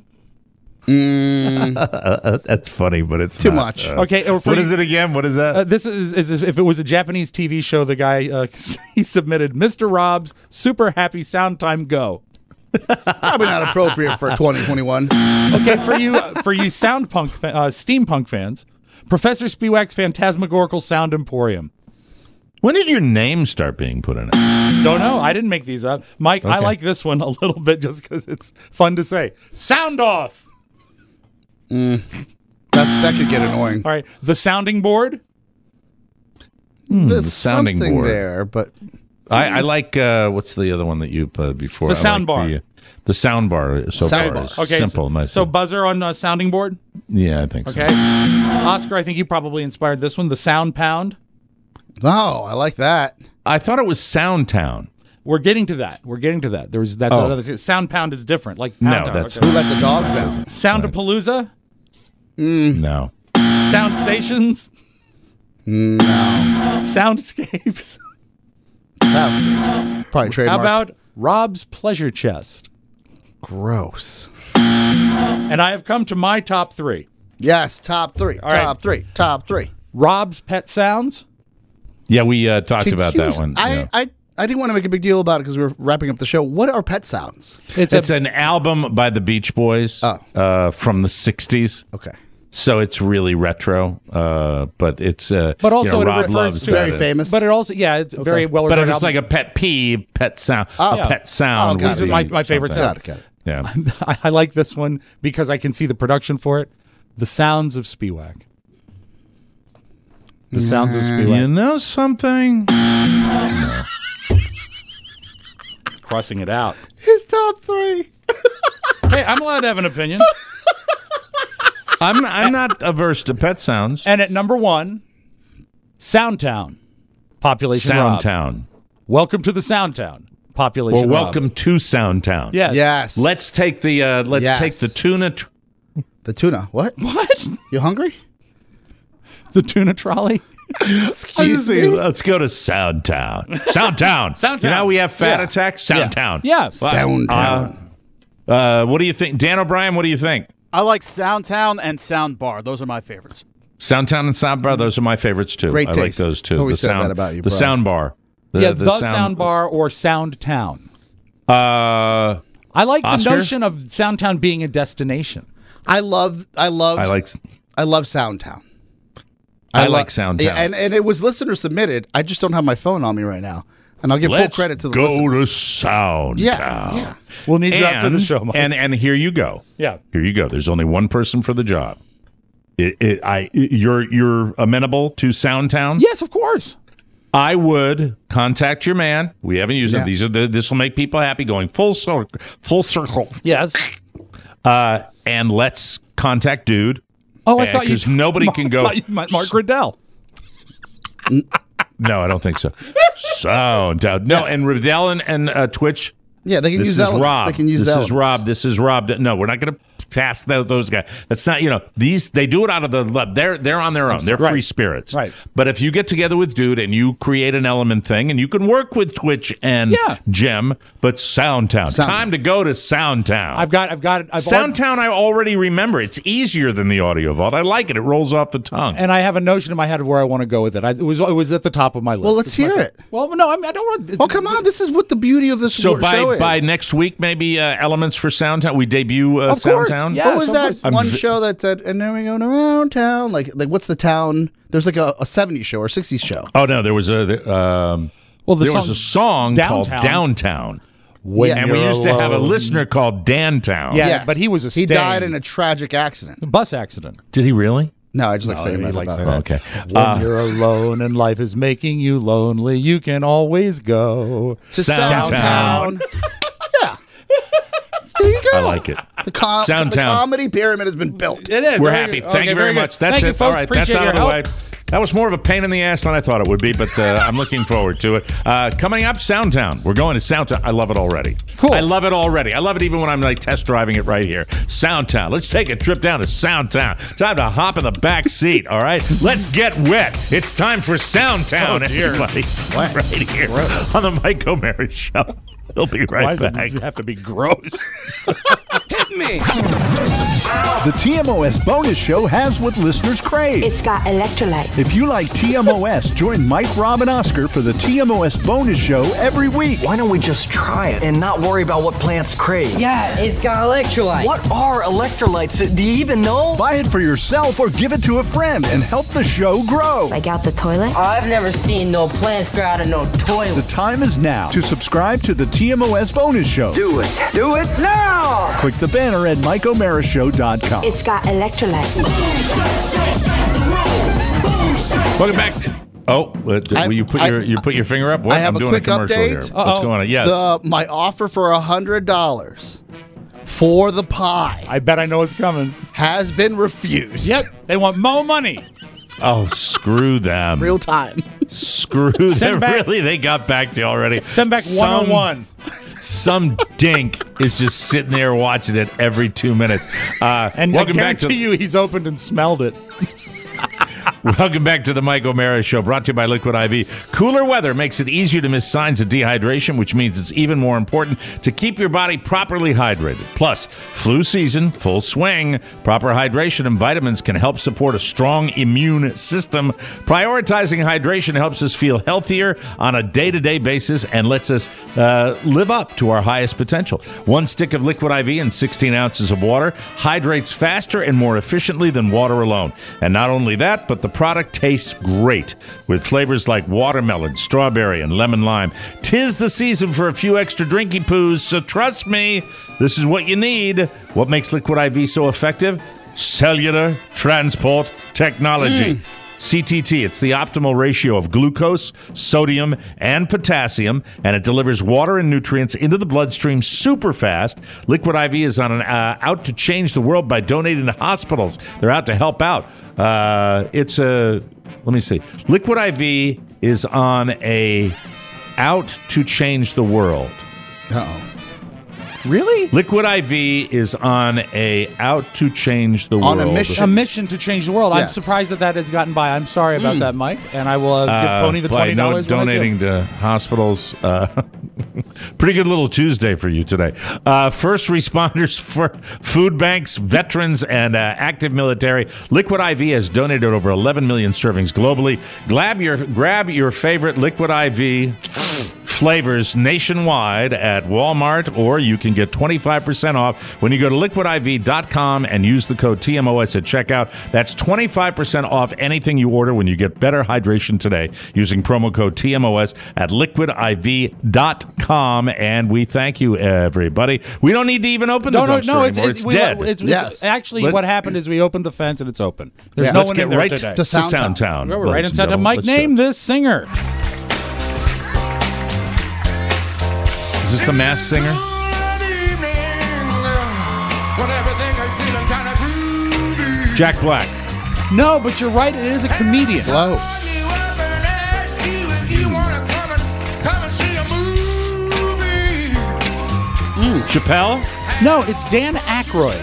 That's funny, but it's Too not, much. uh, Okay, or for what you- is it again? What is that? Uh, this is, is, is if it was a Japanese T V show, the guy uh, he submitted Mister Rob's Super Happy Sound Time Go. Probably not appropriate for twenty twenty-one. Okay, for you for you sound punk fa- uh, steampunk fans, Professor Spiewak's Phantasmagorical Sound Emporium. When did your name start being put in it? Don't know. I didn't make these up. Mike, I Okay. like this one a little bit just because it's fun to say. Sound off. That that could get annoying. All right. The sounding board. There's the sounding something board. there, but I, I like uh, what's the other one that you put before? The I sound like bar. The, the sound bar so Sound far bar. is Okay. simple. So, nice. so buzzer on uh, sounding board. yeah, I think Okay. so. Oscar, I think you probably inspired this one. The sound pound. oh, I like that. I thought it was Soundtown. We're getting to that. We're getting to that. There's that's Oh. another sound pound is different. Like pound No, town. that's- Okay. Who let the dogs out? Soundapalooza. No. Sound stations. No. Soundscapes. Soundscapes. Probably How trademark. about Rob's Pleasure Chest? Gross. And I have come to my top three. Yes, top three. All right. top three. Top three. Rob's Pet Sounds. Yeah, we uh, talked Could about you- that one. I, yeah. I, I didn't want to make a big deal about it because we were wrapping up the show. What are pet sounds? It's, It's a, an album by the Beach Boys Oh. uh, from the sixties. Okay. So it's really retro, uh, but it's uh, But also you know, it Rob refers loves to- that. Very famous. But it also, yeah, it's very well. But regarded if it's like album. a pet peeve, pet sound, Oh. a Yeah. pet sound. Oh, would these are be my- my favorite something. Got it, got it. Yeah. I, I like this one because I can see the production for it. The sounds of Spiewak. The sounds of Spiewak. You know something? Crossing it out. His top three. Hey, I'm allowed to have an opinion. I'm I'm not averse to pet sounds. And at number one, Soundtown. Population Rob. Soundtown. Welcome to the Soundtown. Population Well, Rob. welcome to Soundtown. Yes. Yes. Let's take the uh, let's Yes. take the tuna. Tr- The tuna. What? What? You hungry? The tuna trolley? Excuse Let's- me. Let's go to Soundtown. Soundtown. Soundtown. You know how we have fat Yeah. attack? Soundtown. Yeah. Soundtown. Uh, what do you think, Dan O'Brien? What do you think? I like Soundtown and Soundbar. Those are my favorites. Soundtown and Soundbar. Those are my favorites too. Great I like taste. those two. Always the said sound, that about you, The bro. sound bar. The, yeah, the, sound, sound bar or Soundtown. Uh, I like the Oscar? notion of Soundtown being a destination. I love. I love. I like. I love Soundtown. I lo- like Soundtown. Yeah, and and it was listener submitted. I just don't have my phone on me right now, and I'll give Let's full credit to the go listener. to Soundtown. Yeah, yeah. We'll need you after the And- show, Mike. And and here you go. Yeah. Here you go. There's only one person for the job. It, it, I you're you're amenable to Soundtown. Yes, of course. I would contact your man. We haven't used Yeah. them. These are the, this will make people happy. Going full circle, full circle. Yes. Uh, and let's contact dude. Oh, I Uh, thought you. 'cause nobody can go- I thought you meant Mark Riddell. No, I don't think so. Soundtown. No, and Riddell and, and uh, Twitch. Yeah, they can This use is elements. Rob. They can use this is elements. Rob. This is Rob. No, we're not going to task those, those guys. That's not. You know, these they do it out of the love. They're they're on their own. They're Right. free spirits. Right. But if you get together with dude and you create an element thing, and you can work with Twitch and Yeah. Jim, but Soundtown. Soundtown. Time to go to Soundtown. I've got. I've got. I've Soundtown. I already remember. It's easier than the Audio Vault. I like it. It rolls off the tongue. And I have a notion in my head of where I want to go with it. I, it was. It was at the top of my list. Well, let's It's my hear fa- it. Well, no, I, mean, I don't want. Oh, come on! This is what the beauty of this So show by is. by next week, maybe uh, elements for Soundtown. We debut uh, Of course, Soundtown. yeah. what was of that course. I'm one v- show that said, "And then we go around town"? Like, like what's the town? There's like a, a seventies show or sixties show. Oh no, there was a the, um, Well, the there was song a song Downtown. called Downtown, When Yeah. and we you're used to have a alone. listener called Dantown. Yeah, Yes. but he was a He stain. died in a tragic accident. bus accident. Did he really? No, I just like No, saying he that. likes about that. it. Oh, okay. When Uh, you're alone and life is making you lonely, you can always go To Soundtown. Soundtown. Yeah. There you go. I like it. The, com- the Soundtown. comedy pyramid has been built. It is. We're Very happy. good. Thank Okay, you very good. much. That's Thank it. you, folks. All right, that's Appreciate out of your the help. way. That was more of a pain in the ass than I thought it would be, but uh, I'm looking forward to it. Uh, coming up, Soundtown. We're going to Soundtown. I love it already. Cool. I love it already. I love it even when I'm like test driving it right here. Soundtown. Let's take a trip down to Soundtown. Time to hop in the back seat. All right. Let's get wet. It's time for Soundtown, Oh, dear. everybody. Right here on the Mike O'Mara Show. We'll be Why right does back. it have to be gross? The T M O S bonus show has what listeners crave. It's got electrolyte. If you like T M O S, join Mike, Rob, and Oscar for the T M O S bonus show every week. Why don't we just try it and not worry about what plants crave? Yeah, it's got electrolyte. What are electrolytes? Do you even know? Buy it for yourself or give it to a friend and help the show grow. Like out the toilet? I've never seen no plants grow out of no The toilet. time is now to subscribe to the T M O S bonus show. Do it. Do it now! Click the banner at mike o'mara show dot com. It's got electrolyte. Welcome back. To, oh, uh, d- I- will you put I- your you put your finger up? What? I have I'm a doing quick a commercial update. here. What's Uh-oh. going on? Yes. The, my offer for a hundred dollars for the pie I bet I know what's coming. has been refused. Yep, they want more money. Oh, screw them. Real time. Screw Send them. back- Really? They got back to you already. Send back Some- one oh one. Some dink is just sitting there watching it every two minutes. Uh, And welcome I back guarantee to you he's opened and smelled it. Welcome back to the Mike O'Mara Show, brought to you by Liquid I V. Cooler weather makes it easier to miss signs of dehydration, which means it's even more important to keep your body properly hydrated. Plus, flu season, full swing. Proper hydration and vitamins can help support a strong immune system. Prioritizing hydration helps us feel healthier on a day-to-day basis and lets us uh, live up to our highest potential. One stick of Liquid I V and sixteen ounces of water hydrates faster and more efficiently than water alone. And not only that, but the product tastes great with flavors like watermelon, strawberry, and lemon lime. Tis the season for a few extra drinky poos, so trust me, this is what you need. What makes Liquid I V so effective? Cellular transport technology. Mm. C T T, it's the optimal ratio of glucose, sodium, and potassium, and it delivers water and nutrients into the bloodstream super fast. Liquid I V is on an uh, out to change the world by donating to hospitals. They're out to help out. Uh, it's a, let me see. Liquid I V is on a out to change the world. Uh-oh. Really? Liquid I V is on a out to change the world. On a mission. A mission to change the world. Yes. I'm surprised that that has gotten by. I'm sorry about Mm. that, Mike. And I will uh, give Uh, Pony the by twenty no dollars. donating to hospitals. Uh, pretty good little Tuesday for you today. Uh, first responders, for food banks, veterans, and uh, active military. Liquid I V has donated over eleven million servings globally. Grab your, grab your favorite Liquid I V flavors nationwide at Walmart, or you can get twenty-five percent off when you go to liquid I V dot com and use the code T M O S at checkout. That's twenty-five percent off anything you order when you get better hydration today using promo code T M O S at liquid I V dot com. And we thank you, everybody. We don't need to even open No, the no, dumpster no. It's, anymore. it's, It's, we, dead. It's, it's Yes. actually Let- what happened is we opened the fence and it's open. There's Yeah. no Let's one get in there right today. to Soundtown. Soundtown. We're right ladies inside and of gentlemen. Mike. Let's Name do it. this singer. Is this the Masked Singer? Jack Black. No, but you're right. It is a comedian. Close. Chappelle? No, it's Dan Aykroyd.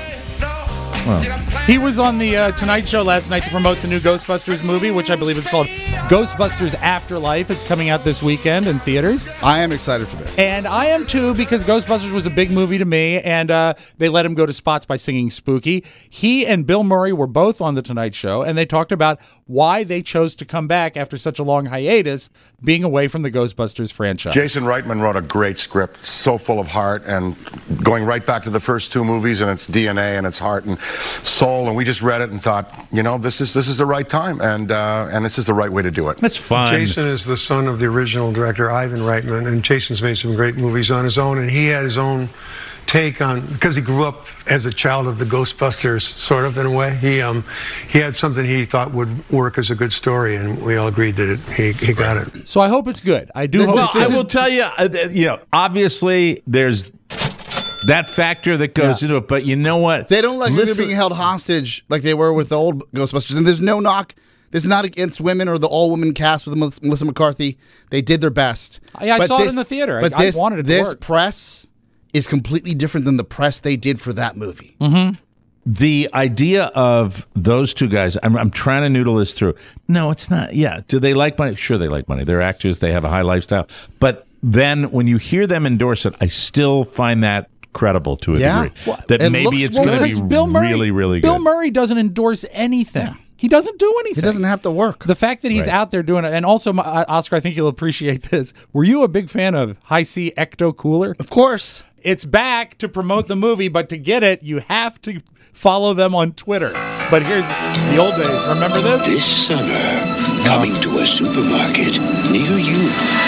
He was on the uh, Tonight Show last night to promote the new Ghostbusters movie, which I believe is called Ghostbusters Afterlife. It's coming out this weekend in theaters. I am excited for this. And I am too, because Ghostbusters was a big movie to me, and uh, they let him go to spots by singing Spooky. He and Bill Murray were both on the Tonight Show, and they talked about why they chose to come back after such a long hiatus, being away from the Ghostbusters franchise. Jason Reitman wrote a great script, so full of heart, and going right back to the first two movies, and its D N A and its heart and soul. And we just read it and thought, you know, this is this is the right time, and uh, and this is the right way to do it. That's fun. Jason is the son of the original director Ivan Reitman, and Jason's made some great movies on his own, and he had his own take on, because he grew up as a child of the Ghostbusters, sort of, in a way. He um he had something he thought would work as a good story, and we all agreed that it, he, he got it. So I hope it's good. I do This hope is- it's I will tell you, uh, you know, obviously there's that factor that goes Yeah. into it, but you know what? They don't like they're Listen- being held hostage like they were with the old Ghostbusters. And there's no knock. This is not against women or the all-women cast with Mel- Melissa McCarthy. They did their best. I- I But saw it this- in the theater. I- But I this, wanted it to this work. press is completely different than the press they did for that movie. Mm-hmm. The idea of those two guys, I'm, I'm trying to noodle this through. No, it's not. Yeah. Do they like money? Sure, they like money. They're actors. They have a high lifestyle. But then when you hear them endorse it, I still find that credible to a Yeah. degree. Well, that it maybe looks it's well, going to because be Bill Murray, really, really Bill good. Murray doesn't endorse anything. He doesn't do anything. It doesn't have to work. The fact that he's Right. out there doing it, and also, my, uh, Oscar, I think you'll appreciate this. Were you a big fan of High C Ecto Cooler? Of course. It's back to promote the movie, but to get it, you have to follow them on Twitter. But here's the old days. Remember this? This summer, coming to a supermarket near you.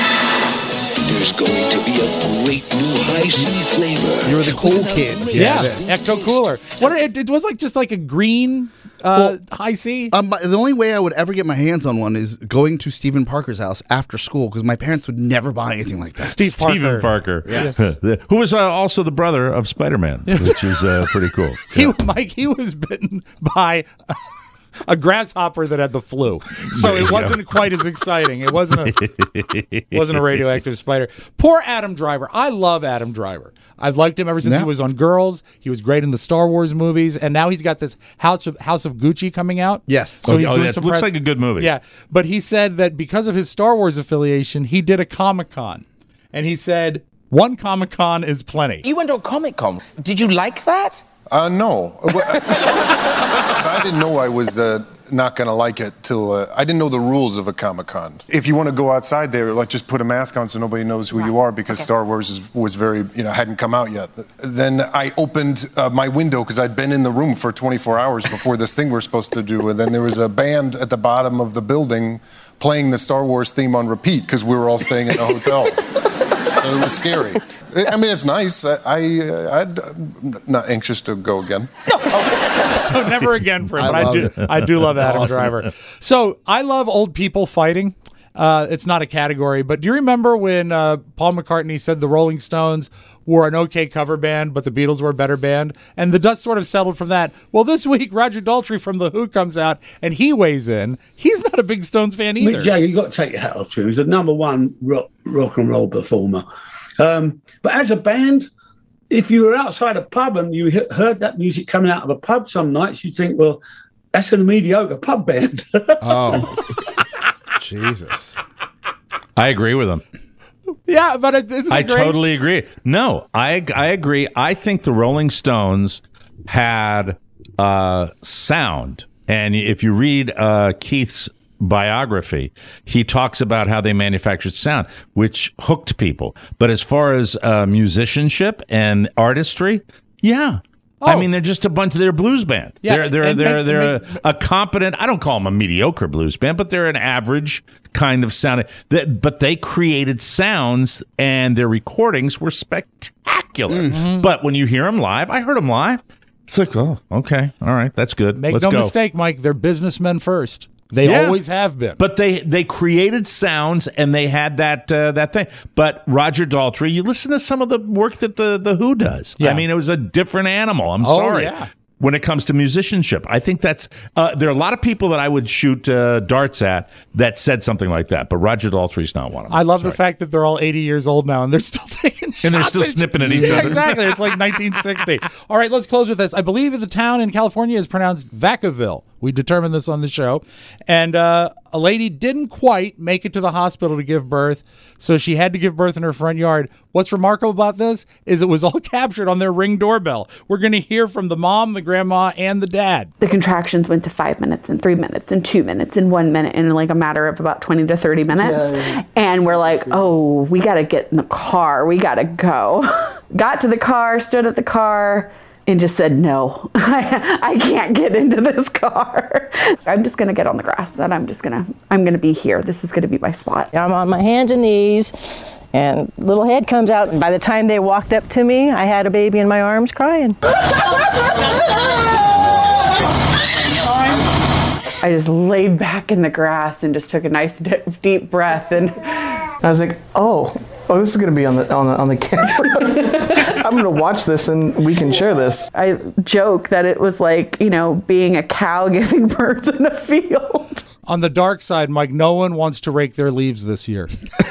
There's going to be a great new high C flavor. You were the cool kid. Yeah, this. Ecto Cooler. What it, it was like, just like a green uh, High C. Um, my- the only way I would ever get my hands on one is going to Stephen Parker's house after school, because my parents would never buy anything like that. Steve Stephen Parker. Parker, Yes. who was uh, also the brother of Spider-Man, which is uh, pretty cool. He, Mike, he was bitten by a grasshopper that had the flu, so There you it go. wasn't quite as exciting. It wasn't a wasn't a radioactive spider. Poor Adam Driver. I love Adam Driver. I've liked him ever since Yeah. he was on Girls. He was great in the Star Wars movies, and now he's got this House of House of Gucci coming out. Yes. So Oh, he's oh, doing that some looks press- like a good movie. Yeah, but he said that because of his Star Wars affiliation, he did a Comic-Con, and he said one Comic-Con is plenty. You went to a Comic Con. Did you like that? Uh, no. Well, I didn't know I was uh, not going to like it till uh, I didn't know the rules of a Comic-Con. If you want to go outside there, like just put a mask on so nobody knows who you are because Okay. Star Wars is, was very, you know, hadn't come out yet. Then I opened uh, my window because I'd been in the room for twenty-four hours before this thing we're supposed to do. And then there was a band at the bottom of the building playing the Star Wars theme on repeat because we were all staying in a hotel. So it was scary. I mean, it's nice. I, I, I'm not anxious to go again. So never again for him. I But I, love do. it. I do love That's Adam awesome. Driver. So I love old people fighting. Uh, it's not a category, but do you remember when uh, Paul McCartney said the Rolling Stones were an okay cover band, but the Beatles were a better band? And the dust sort of settled from that. Well, this week Roger Daltrey from The Who comes out and he weighs in. He's not a big Stones fan either. Mick Jagger, you got to take your hat off to him. He's a number one rock, rock and roll performer. Um, but as a band, if you were outside a pub and you he- heard that music coming out of a pub some nights, you'd think, well, that's a mediocre pub band. Oh, Jesus. I agree with him. Yeah, but it, isn't it I great? totally agree. No, I I agree. I think the Rolling Stones had uh, sound, and if you read uh, Keith's biography, he talks about how they manufactured sound, which hooked people. But as far as uh, musicianship and artistry, yeah. I mean, they're just a bunch of their blues band. Yeah, they're they're and they're make- they're make- a, a competent. I don't call them a mediocre blues band, but they're an average kind of sound. That, but they created sounds, and their recordings were spectacular. Mm-hmm. But when you hear them live, I heard them live. It's like, oh, okay, all right, that's good. Make Let's no go. mistake, Mike, they're businessmen first. They Yeah. always have been. But they they created sounds and they had that uh, that thing. But Roger Daltrey, you listen to some of the work that the the Who does. Yeah. I mean, it was a different animal. I'm Oh, sorry. yeah. When it comes to musicianship, I think that's uh, there are a lot of people that I would shoot uh, darts at that said something like that. But Roger Daltrey's not one of them. I love the fact that they're all eighty years old now and they're still taking shots. And they're still at- snipping at each Yeah, other. Exactly. It's like nineteen sixty. All right, let's close with this. I believe the town in California is pronounced Vacaville. We determined this on the show. And uh, a lady didn't quite make it to the hospital to give birth, so she had to give birth in her front yard. What's remarkable about this is it was all captured on their Ring doorbell. We're going to hear from the mom, the grandma, and the dad. The contractions went to five minutes and three minutes and two minutes and one minute in like a matter of about twenty to thirty minutes. Yeah. And we're like, oh, we got to get in the car. We got to go. Got to the car, stood at the car, and just said, no, I, I can't get into this car. I'm just going to get on the grass and I'm just going to, I'm going to be here. This is going to be my spot. I'm on my hands and knees, and little head comes out, and by the time they walked up to me, I had a baby in my arms crying. I just laid back in the grass and just took a nice d- deep breath, and I was like, oh, oh, this is gonna be on the on the on the camera. I'm gonna watch this and we can share this. I joke that it was like, you know, being a cow giving birth in a field. On the dark side, Mike, no one wants to rake their leaves this year.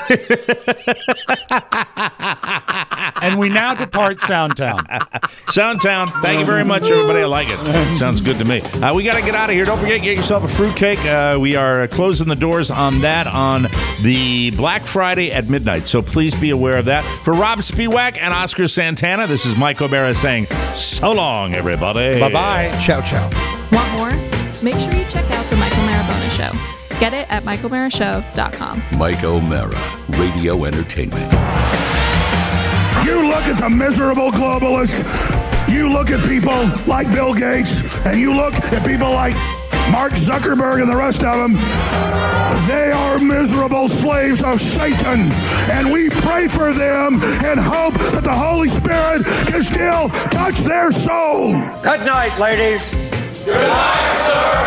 And we now depart Soundtown. Soundtown, thank you very much, everybody. I like it. Sounds good to me. Uh, we got to get out of here. Don't forget, get yourself a fruitcake. Uh, we are closing the doors on that on the Black Friday at midnight, so please be aware of that. For Rob Spiewak and Oscar Santana, this is Mike O'Mara saying so long, everybody. Bye-bye. Ciao, ciao. Want more? Make sure you check out the Mike O'Mara Bonus Show. Get it at mike o'mara show dot com. Mike O'Mara, Radio Entertainment. You look at the miserable globalist. You look at people like Bill Gates, and you look at people like Mark Zuckerberg and the rest of them. They are miserable slaves of Satan, and we pray for them and hope that the Holy Spirit can still touch their soul. Good night, ladies. Good night, sir.